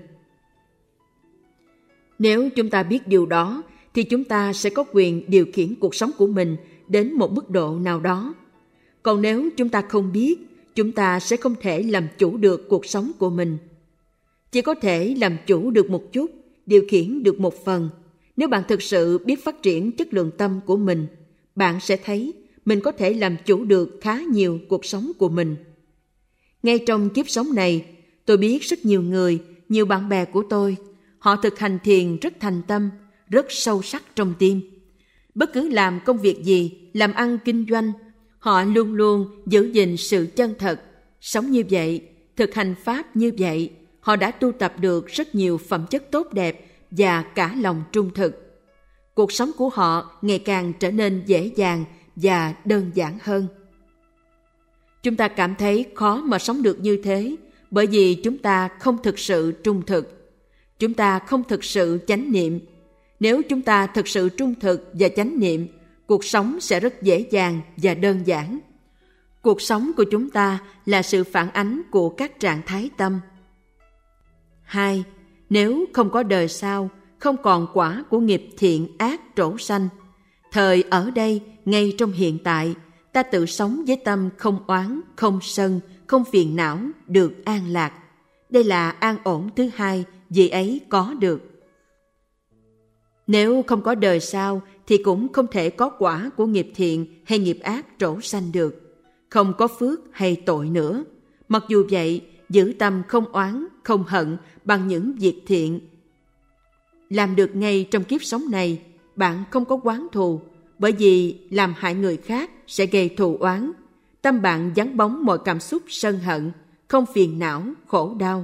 Nếu chúng ta biết điều đó, thì chúng ta sẽ có quyền điều khiển cuộc sống của mình đến một mức độ nào đó. Còn nếu chúng ta không biết, chúng ta sẽ không thể làm chủ được cuộc sống của mình. Chỉ có thể làm chủ được một chút, điều khiển được một phần. Nếu bạn thực sự biết phát triển chất lượng tâm của mình, bạn sẽ thấy mình có thể làm chủ được khá nhiều cuộc sống của mình. Ngay trong kiếp sống này, tôi biết rất nhiều người, nhiều bạn bè của tôi, họ thực hành thiền rất thành tâm, rất sâu sắc trong tim. Bất cứ làm công việc gì, làm ăn kinh doanh, họ luôn luôn giữ gìn sự chân thật. Sống như vậy, thực hành Pháp như vậy, họ đã tu tập được rất nhiều phẩm chất tốt đẹp và cả lòng trung thực. Cuộc sống của họ ngày càng trở nên dễ dàng và đơn giản hơn. Chúng ta cảm thấy khó mà sống được như thế bởi vì chúng ta không thực sự trung thực. Chúng ta không thực sự chánh niệm. Nếu chúng ta thực sự trung thực và chánh niệm, cuộc sống sẽ rất dễ dàng và đơn giản. Cuộc sống của chúng ta là sự phản ánh của các trạng thái tâm. 2. Nếu không có đời sau, không còn quả của nghiệp thiện ác trổ sanh, thời ở đây, ngay trong hiện tại, ta tự sống với tâm không oán, không sân, không phiền não, được an lạc. Đây là an ổn thứ hai, vì ấy có được. Nếu không có đời sau, thì cũng không thể có quả của nghiệp thiện hay nghiệp ác trổ sanh được. Không có phước hay tội nữa. Mặc dù vậy, giữ tâm không oán, không hận bằng những việc thiện. Làm được ngay trong kiếp sống này, bạn không có oán thù, bởi vì làm hại người khác sẽ gây thù oán. Tâm bạn vắng bóng mọi cảm xúc sân hận, không phiền não, khổ đau.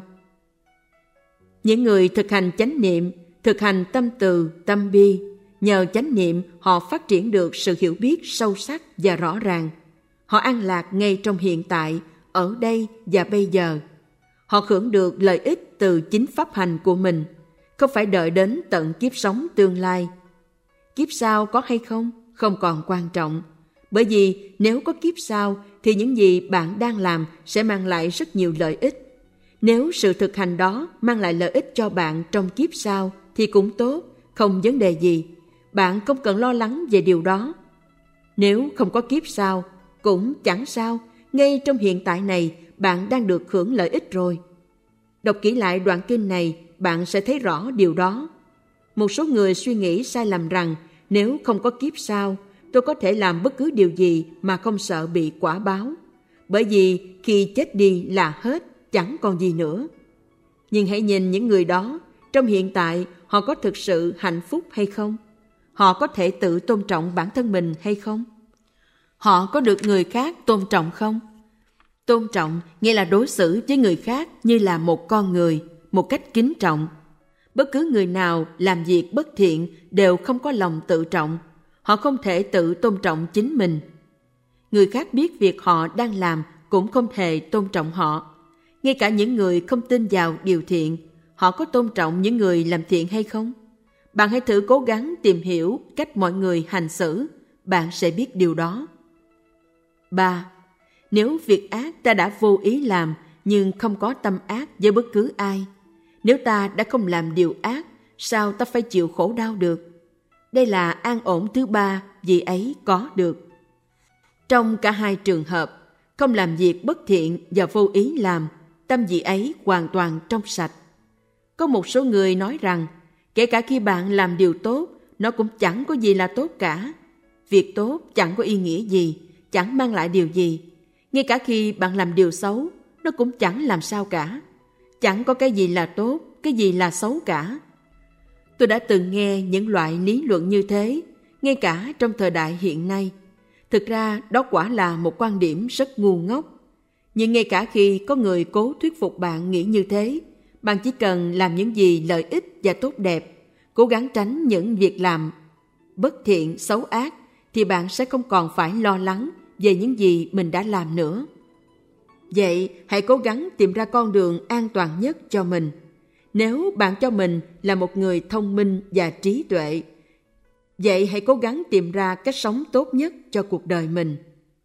Những người thực hành chánh niệm, thực hành tâm từ, tâm bi, nhờ chánh niệm họ phát triển được sự hiểu biết sâu sắc và rõ ràng. Họ an lạc ngay trong hiện tại, ở đây và bây giờ. Họ hưởng được lợi ích từ chính pháp hành của mình, không phải đợi đến tận kiếp sống tương lai. Kiếp sau có hay không còn quan trọng, bởi vì nếu có kiếp sau thì những gì bạn đang làm sẽ mang lại rất nhiều lợi ích. Nếu sự thực hành đó mang lại lợi ích cho bạn trong kiếp sau thì cũng tốt, không vấn đề gì. Bạn không cần lo lắng về điều đó. Nếu không có kiếp sau, cũng chẳng sao, ngay trong hiện tại này bạn đang được hưởng lợi ích rồi. Đọc kỹ lại đoạn kinh này, bạn sẽ thấy rõ điều đó. Một số người suy nghĩ sai lầm rằng nếu không có kiếp sau, tôi có thể làm bất cứ điều gì mà không sợ bị quả báo. Bởi vì khi chết đi là hết, chẳng còn gì nữa. Nhưng hãy nhìn những người đó, trong hiện tại họ có thực sự hạnh phúc hay không? Họ có thể tự tôn trọng bản thân mình hay không? Họ có được người khác tôn trọng không? Tôn trọng nghĩa là đối xử với người khác như là một con người, một cách kính trọng. Bất cứ người nào làm việc bất thiện đều không có lòng tự trọng. Họ không thể tự tôn trọng chính mình. Người khác biết việc họ đang làm cũng không thể tôn trọng họ. Ngay cả những người không tin vào điều thiện, họ có tôn trọng những người làm thiện hay không? Bạn hãy thử cố gắng tìm hiểu cách mọi người hành xử, bạn sẽ biết điều đó. 3. Nếu việc ác ta đã vô ý làm nhưng không có tâm ác với bất cứ ai, nếu ta đã không làm điều ác, sao ta phải chịu khổ đau được? Đây là an ổn thứ ba, vì ấy có được. Trong cả hai trường hợp, không làm việc bất thiện và vô ý làm, tâm vị ấy hoàn toàn trong sạch. Có một số người nói rằng, kể cả khi bạn làm điều tốt, nó cũng chẳng có gì là tốt cả. Việc tốt chẳng có ý nghĩa gì, chẳng mang lại điều gì. Ngay cả khi bạn làm điều xấu, nó cũng chẳng làm sao cả. Chẳng có cái gì là tốt, cái gì là xấu cả. Tôi đã từng nghe những loại lý luận như thế, ngay cả trong thời đại hiện nay. Thực ra đó quả là một quan điểm rất ngu ngốc. Nhưng ngay cả khi có người cố thuyết phục bạn nghĩ như thế, bạn chỉ cần làm những gì lợi ích và tốt đẹp, cố gắng tránh những việc làm bất thiện, xấu ác, thì bạn sẽ không còn phải lo lắng về những gì mình đã làm nữa. Vậy hãy cố gắng tìm ra con đường an toàn nhất cho mình. Nếu bạn cho mình là một người thông minh và trí tuệ, vậy hãy cố gắng tìm ra cách sống tốt nhất cho cuộc đời mình.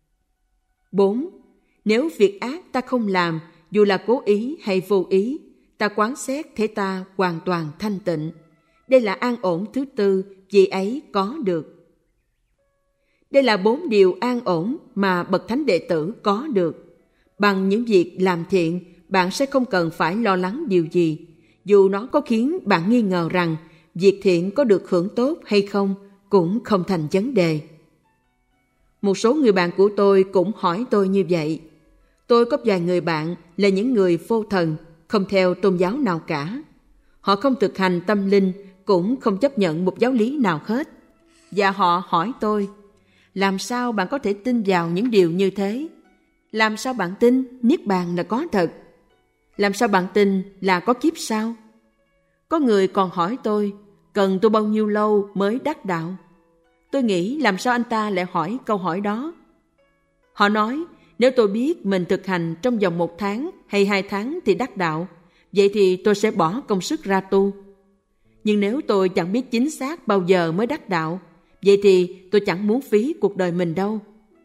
4. Nếu việc ác ta không làm, dù là cố ý hay vô ý, ta quán xét thấy ta hoàn toàn thanh tịnh. Đây là an ổn thứ tư, vì ấy có được. Đây là 4 điều an ổn mà bậc thánh đệ tử có được. Bằng những việc làm thiện, bạn sẽ không cần phải lo lắng điều gì. Dù nó có khiến bạn nghi ngờ rằng việc thiện có được hưởng tốt hay không, cũng không thành vấn đề. Một số người bạn của tôi cũng hỏi tôi như vậy. Tôi có vài người bạn là những người vô thần, không theo tôn giáo nào cả. Họ không thực hành tâm linh, cũng không chấp nhận một giáo lý nào hết. Và họ hỏi tôi, làm sao bạn có thể tin vào những điều như thế? Làm sao bạn tin Niết Bàn là có thật? Làm sao bạn tin là có kiếp sau? Có người còn hỏi tôi, cần tôi bao nhiêu lâu mới đắc đạo? Tôi nghĩ làm sao anh ta lại hỏi câu hỏi đó. Họ nói, nếu tôi biết mình thực hành trong vòng 1 tháng hay 2 tháng thì đắc đạo, vậy thì tôi sẽ bỏ công sức ra tu. Nhưng nếu tôi chẳng biết chính xác bao giờ mới đắc đạo, vậy thì tôi chẳng muốn phí cuộc đời mình đâu.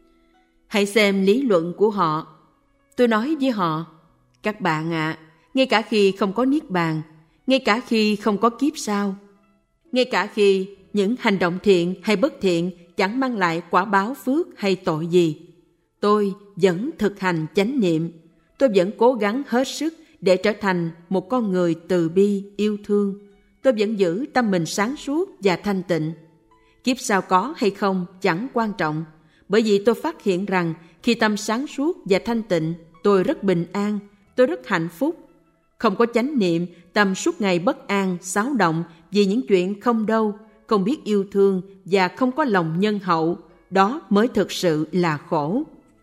Hãy xem lý luận của họ. Tôi nói với họ, các bạn ạ, ngay cả khi không có niết bàn, ngay cả khi không có kiếp sau, ngay cả khi những hành động thiện hay bất thiện chẳng mang lại quả báo phước hay tội gì, tôi vẫn thực hành chánh niệm. Tôi vẫn cố gắng hết sức để trở thành một con người từ bi, yêu thương. Tôi vẫn giữ tâm mình sáng suốt và thanh tịnh. Kiếp sau có hay không chẳng quan trọng, bởi vì tôi phát hiện rằng khi tâm sáng suốt và thanh tịnh, tôi rất bình an, tôi rất hạnh phúc. Không có chánh niệm, tâm suốt ngày bất an, xáo động vì những chuyện không đâu, không biết yêu thương và không có lòng nhân hậu, đó mới thực sự là khổ.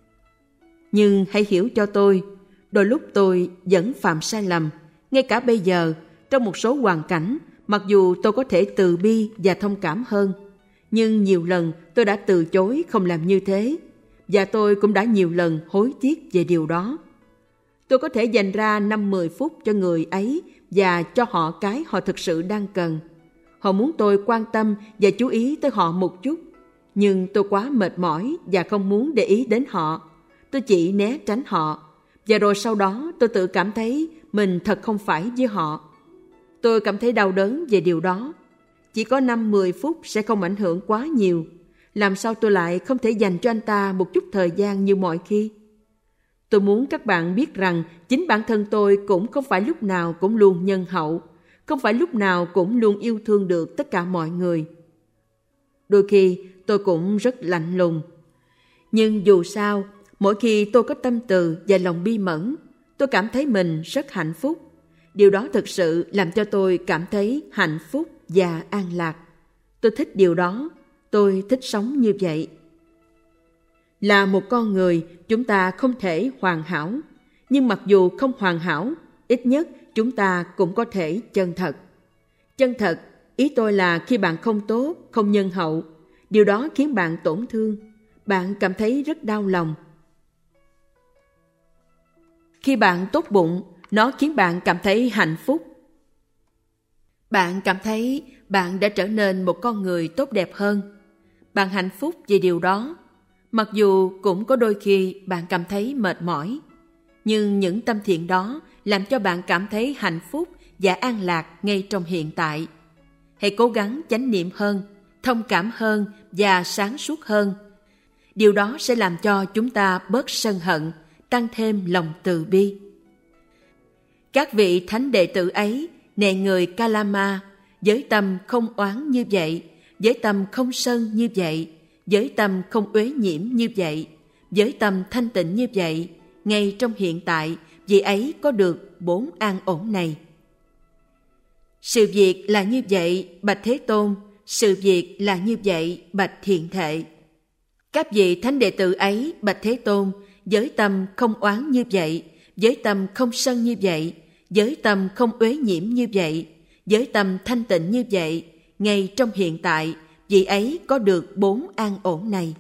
Nhưng hãy hiểu cho tôi, đôi lúc tôi vẫn phạm sai lầm. Ngay cả bây giờ, trong một số hoàn cảnh, mặc dù tôi có thể từ bi và thông cảm hơn, nhưng nhiều lần tôi đã từ chối không làm như thế, và tôi cũng đã nhiều lần hối tiếc về điều đó. Tôi có thể dành ra 5-10 phút cho người ấy và cho họ cái họ thực sự đang cần. Họ muốn tôi quan tâm và chú ý tới họ một chút, nhưng tôi quá mệt mỏi và không muốn để ý đến họ. Tôi chỉ né tránh họ, và rồi sau đó tôi tự cảm thấy mình thật không phải với họ. Tôi cảm thấy đau đớn về điều đó. Chỉ có 5-10 phút sẽ không ảnh hưởng quá nhiều. Làm sao tôi lại không thể dành cho anh ta một chút thời gian như mọi khi? Tôi muốn các bạn biết rằng chính bản thân tôi cũng không phải lúc nào cũng luôn nhân hậu, không phải lúc nào cũng luôn yêu thương được tất cả mọi người. Đôi khi tôi cũng rất lạnh lùng. Nhưng dù sao, mỗi khi tôi có tâm từ và lòng bi mẫn, tôi cảm thấy mình rất hạnh phúc. Điều đó thực sự làm cho tôi cảm thấy hạnh phúc và an lạc. Tôi thích điều đó. Tôi thích sống như vậy. Là một con người, chúng ta không thể hoàn hảo. Nhưng mặc dù không hoàn hảo, ít nhất chúng ta cũng có thể chân thật. Chân thật, ý tôi là khi bạn không tốt, không nhân hậu, điều đó khiến bạn tổn thương. Bạn cảm thấy rất đau lòng. Khi bạn tốt bụng, nó khiến bạn cảm thấy hạnh phúc. Bạn cảm thấy bạn đã trở nên một con người tốt đẹp hơn. Bạn hạnh phúc vì điều đó. Mặc dù cũng có đôi khi bạn cảm thấy mệt mỏi, nhưng những tâm thiện đó làm cho bạn cảm thấy hạnh phúc và an lạc ngay trong hiện tại. Hãy cố gắng chánh niệm hơn, thông cảm hơn và sáng suốt hơn. Điều đó sẽ làm cho chúng ta bớt sân hận, tăng thêm lòng từ bi. Các vị thánh đệ tử ấy nệ người Kalama với tâm không oán như vậy, với tâm không sân như vậy, với tâm không uế nhiễm như vậy, với tâm thanh tịnh như vậy, ngay trong hiện tại, vị ấy có được 4 an ổn này. Sự việc là như vậy, bạch Thế Tôn, sự việc là như vậy, bạch Thiện Thệ. Các vị thánh đệ tử ấy, bạch Thế Tôn, với tâm không oán như vậy, với tâm không sân như vậy, với tâm không uế nhiễm như vậy, với tâm thanh tịnh như vậy, ngay trong hiện tại, vị ấy có được 4 an ổn này.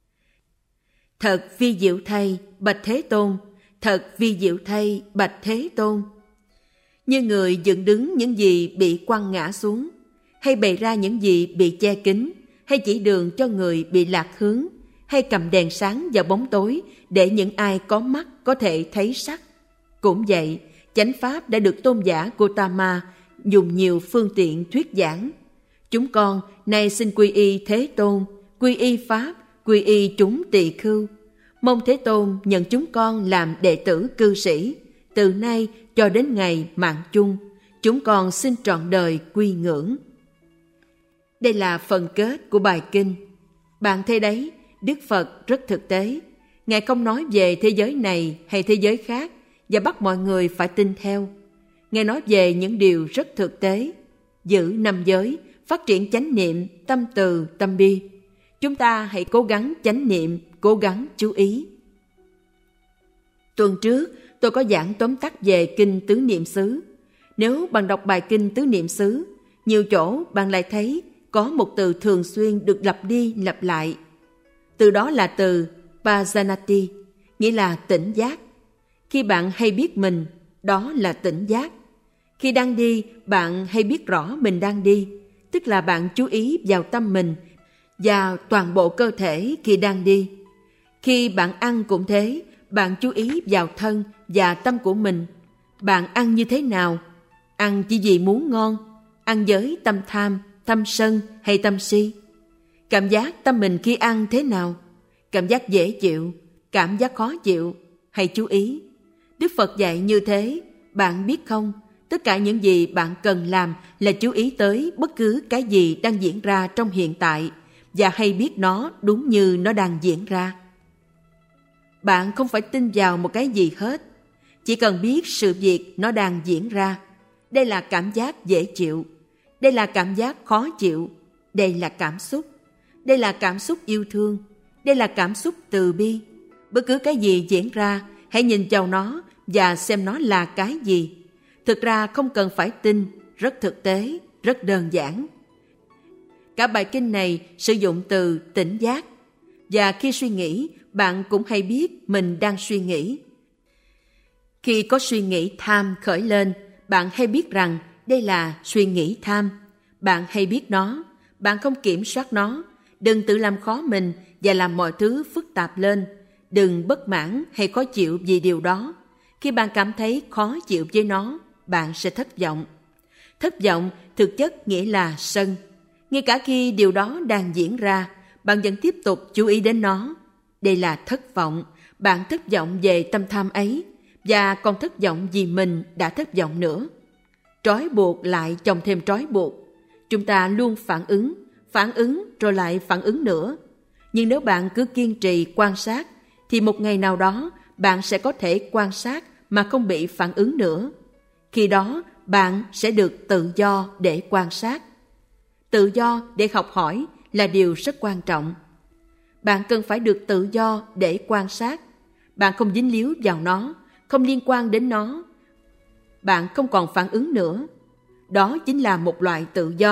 Thật vi diệu thay, bạch Thế Tôn, thật vi diệu thay, bạch Thế Tôn. Như người dựng đứng những gì bị quăng ngã xuống, hay bày ra những gì bị che kín, hay chỉ đường cho người bị lạc hướng, hay cầm đèn sáng vào bóng tối để những ai có mắt có thể thấy sắc. Cũng vậy, chánh pháp đã được tôn giả Gotama dùng nhiều phương tiện thuyết giảng. Chúng con nay xin quy y Thế Tôn, quy y Pháp, quy y chúng tỳ khưu. Mong Thế Tôn nhận chúng con làm đệ tử cư sĩ. Từ nay cho đến ngày mạng chung, chúng con xin trọn đời quy ngưỡng. Đây là phần kết của bài kinh. Bạn thấy đấy, Đức Phật rất thực tế. Ngài không nói về thế giới này hay thế giới khác và bắt mọi người phải tin theo. Ngài nói về những điều rất thực tế. Giữ 5 giới, phát triển chánh niệm, tâm từ, tâm bi. Chúng ta hãy cố gắng chánh niệm, cố gắng chú ý. Tuần trước, tôi có giảng tóm tắt về Kinh Tứ Niệm xứ. Nếu bạn đọc bài kinh Tứ Niệm xứ, nhiều chỗ bạn lại thấy có một từ thường xuyên được lặp đi lặp lại. Từ đó là từ Pajanati, nghĩa là tỉnh giác. Khi bạn hay biết mình, đó là tỉnh giác. Khi đang đi, bạn hay biết rõ mình đang đi, tức là bạn chú ý vào tâm mình và toàn bộ cơ thể khi đang đi. Khi bạn ăn cũng thế, bạn chú ý vào thân và tâm của mình. Bạn ăn như thế nào? Ăn chỉ vì muốn ngon? Ăn với tâm tham, tâm sân hay tâm si? Cảm giác tâm mình khi ăn thế nào? Cảm giác dễ chịu, cảm giác khó chịu, hay chú ý? Đức Phật dạy như thế, bạn biết không? Tất cả những gì bạn cần làm là chú ý tới bất cứ cái gì đang diễn ra trong hiện tại và hay biết nó đúng như nó đang diễn ra. Bạn không phải tin vào một cái gì hết, chỉ cần biết sự việc nó đang diễn ra. Đây là cảm giác dễ chịu, đây là cảm giác khó chịu, đây là cảm xúc, đây là cảm xúc yêu thương, đây là cảm xúc từ bi. Bất cứ cái gì diễn ra, hãy nhìn vào nó và xem nó là cái gì. Thực ra không cần phải tin, rất thực tế, rất đơn giản. Cả bài kinh này sử dụng từ tỉnh giác. Và khi suy nghĩ, bạn cũng hay biết mình đang suy nghĩ. Khi có suy nghĩ tham khởi lên, bạn hay biết rằng đây là suy nghĩ tham. Bạn hay biết nó, bạn không kiểm soát nó. Đừng tự làm khó mình và làm mọi thứ phức tạp lên. Đừng bất mãn hay khó chịu vì điều đó. Khi bạn cảm thấy khó chịu với nó, bạn sẽ thất vọng. Thất vọng thực chất nghĩa là sân. Ngay cả khi điều đó đang diễn ra, bạn vẫn tiếp tục chú ý đến nó. Đây là thất vọng. Bạn thất vọng về tâm tham ấy và còn thất vọng vì mình đã thất vọng nữa. Trói buộc lại chồng thêm trói buộc. Chúng ta luôn phản ứng rồi lại phản ứng nữa. Nhưng nếu bạn cứ kiên trì quan sát, thì một ngày nào đó bạn sẽ có thể quan sát mà không bị phản ứng nữa. Khi đó bạn sẽ được tự do để quan sát. Tự do để học hỏi là điều rất quan trọng. Bạn cần phải được tự do để quan sát. Bạn không dính líu vào nó, không liên quan đến nó. Bạn không còn phản ứng nữa. Đó chính là một loại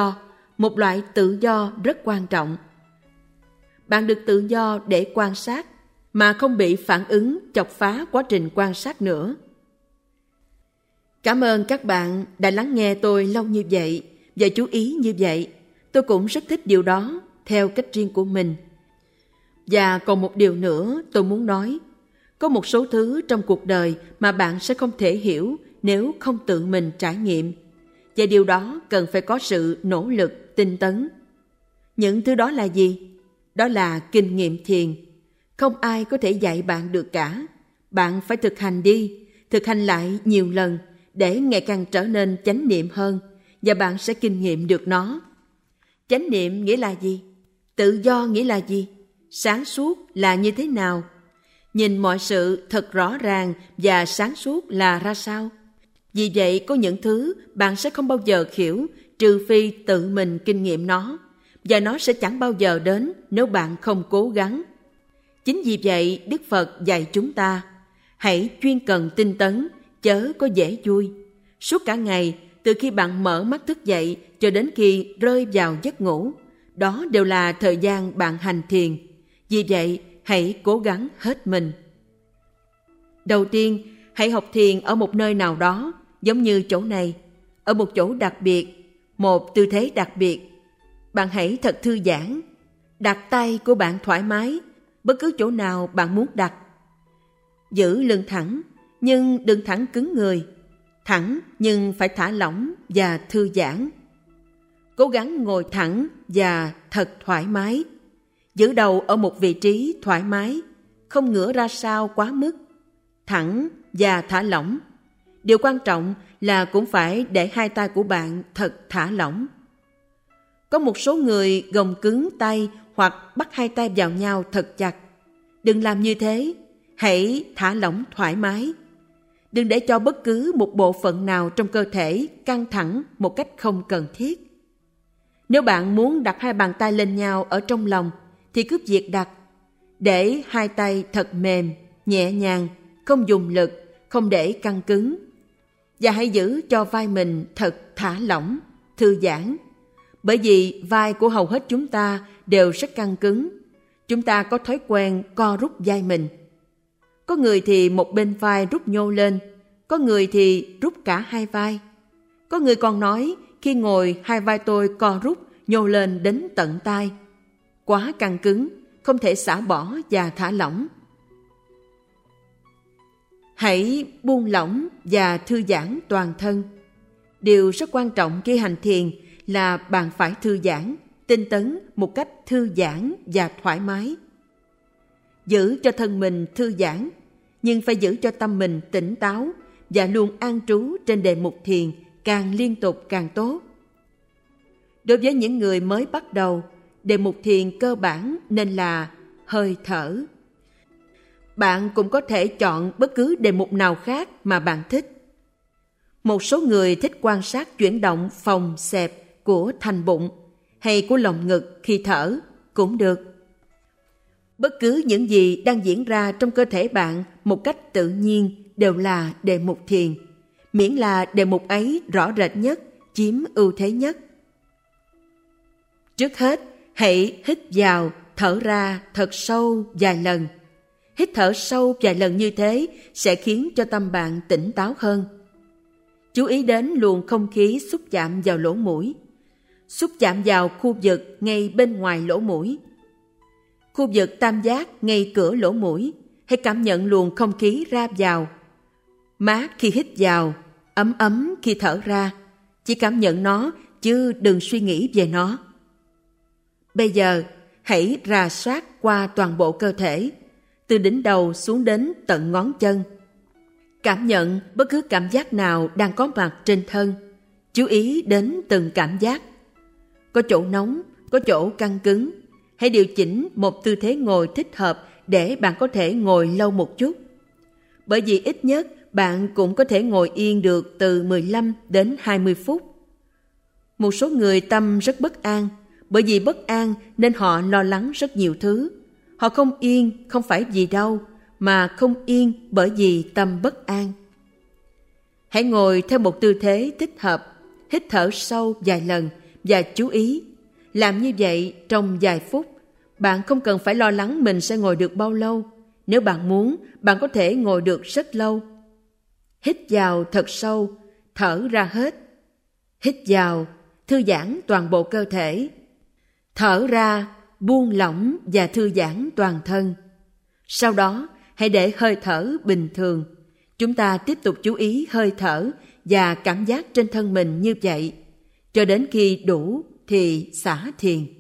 tự do rất quan trọng. Bạn được tự do để quan sát mà không bị phản ứng chọc phá quá trình quan sát nữa. Cảm ơn các bạn đã lắng nghe tôi lâu như vậy và chú ý như vậy. Tôi cũng rất thích điều đó theo cách riêng của mình. Và còn một điều nữa tôi muốn nói. Có một số thứ trong cuộc đời mà bạn sẽ không thể hiểu nếu không tự mình trải nghiệm. Và điều đó cần phải có sự nỗ lực, tinh tấn. Những thứ đó là gì? Đó là kinh nghiệm thiền. Không ai có thể dạy bạn được cả. Bạn phải thực hành đi, thực hành lại nhiều lần để ngày càng trở nên chánh niệm hơn và bạn sẽ kinh nghiệm được nó. Chánh niệm nghĩa là gì? Tự do nghĩa là gì? Sáng suốt là như thế nào? Nhìn mọi sự thật rõ ràng và sáng suốt là ra sao? Vì vậy có những thứ bạn sẽ không bao giờ hiểu trừ phi tự mình kinh nghiệm nó, và nó sẽ chẳng bao giờ đến nếu bạn không cố gắng. Chính vì vậy Đức Phật dạy chúng ta hãy chuyên cần tinh tấn, chớ có dễ vui. Suốt cả ngày, từ khi bạn mở mắt thức dậy cho đến khi rơi vào giấc ngủ, đó đều là thời gian bạn hành thiền. Vì vậy, hãy cố gắng hết mình. Đầu tiên, hãy học thiền ở một nơi nào đó, giống như chỗ này, ở một chỗ đặc biệt, một tư thế đặc biệt. Bạn hãy thật thư giãn, đặt tay của bạn thoải mái, bất cứ chỗ nào bạn muốn đặt. Giữ lưng thẳng, nhưng đừng thẳng cứng người. Thẳng nhưng phải thả lỏng và thư giãn. Cố gắng ngồi thẳng và thật thoải mái. Giữ đầu ở một vị trí thoải mái, không ngửa ra sau quá mức. Thẳng và thả lỏng. Điều quan trọng là cũng phải để hai tay của bạn thật thả lỏng. Có một số người gồng cứng tay hoặc bắt hai tay vào nhau thật chặt. Đừng làm như thế, hãy thả lỏng thoải mái. Đừng để cho bất cứ một bộ phận nào trong cơ thể căng thẳng một cách không cần thiết. Nếu bạn muốn đặt hai bàn tay lên nhau ở trong lòng, thì cứ việc đặt. Để hai tay thật mềm, nhẹ nhàng, không dùng lực, không để căng cứng. và hãy giữ cho vai mình thật thả lỏng, thư giãn. Bởi vì vai của hầu hết chúng ta đều rất căng cứng. Chúng ta có thói quen co rút vai mình. Có người thì một bên vai rút nhô lên, có người thì rút cả hai vai. Có người còn nói khi ngồi hai vai tôi co rút nhô lên đến tận tai. Quá căng cứng, không thể xả bỏ và thả lỏng. Hãy buông lỏng và thư giãn toàn thân. Điều rất quan trọng khi hành thiền là bạn phải thư giãn, tinh tấn một cách thư giãn và thoải mái. Giữ cho thân mình thư giãn, nhưng phải giữ cho tâm mình tỉnh táo và luôn an trú trên đề mục thiền càng liên tục càng tốt. Đối với những người mới bắt đầu, đề mục thiền cơ bản nên là hơi thở. Bạn cũng có thể chọn bất cứ đề mục nào khác mà bạn thích. Một số người thích quan sát chuyển động phồng xẹp của thành bụng hay của lồng ngực khi thở cũng được. Bất cứ những gì đang diễn ra trong cơ thể bạn một cách tự nhiên đều là đề mục thiền, miễn là đề mục ấy rõ rệt nhất, chiếm ưu thế nhất. Trước hết, hãy hít vào, thở ra thật sâu vài lần. Hít thở sâu vài lần như thế sẽ khiến cho tâm bạn tỉnh táo hơn. Chú ý đến luồng không khí xúc chạm vào lỗ mũi. Xúc chạm vào khu vực ngay bên ngoài lỗ mũi. Khu vực tam giác ngay cửa lỗ mũi. Hãy cảm nhận luồng không khí ra vào. Mát khi hít vào, ấm ấm khi thở ra. Chỉ cảm nhận nó chứ đừng suy nghĩ về nó. Bây giờ, hãy rà soát qua toàn bộ cơ thể, từ đỉnh đầu xuống đến tận ngón chân. Cảm nhận bất cứ cảm giác nào đang có mặt trên thân. Chú ý đến từng cảm giác. Có chỗ nóng, có chỗ căng cứng. Hãy điều chỉnh một tư thế ngồi thích hợp để bạn có thể ngồi lâu một chút. Bởi vì ít nhất bạn cũng có thể ngồi yên được từ 15 đến 20 phút. Một số người tâm rất bất an. Bởi vì bất an nên họ lo lắng rất nhiều thứ. Họ không yên không phải vì đau, mà không yên bởi vì tâm bất an. Hãy ngồi theo một tư thế thích hợp, hít thở sâu vài lần và chú ý. Làm như vậy trong vài phút. Bạn không cần phải lo lắng mình sẽ ngồi được bao lâu. Nếu bạn muốn, bạn có thể ngồi được rất lâu. Hít vào thật sâu, thở ra hết. Hít vào, thư giãn toàn bộ cơ thể. Thở ra, buông lỏng và thư giãn toàn thân. Sau đó, hãy để hơi thở bình thường. Chúng ta tiếp tục chú ý hơi thở và cảm giác trên thân mình như vậy. Cho đến khi đủ thì xả thiền.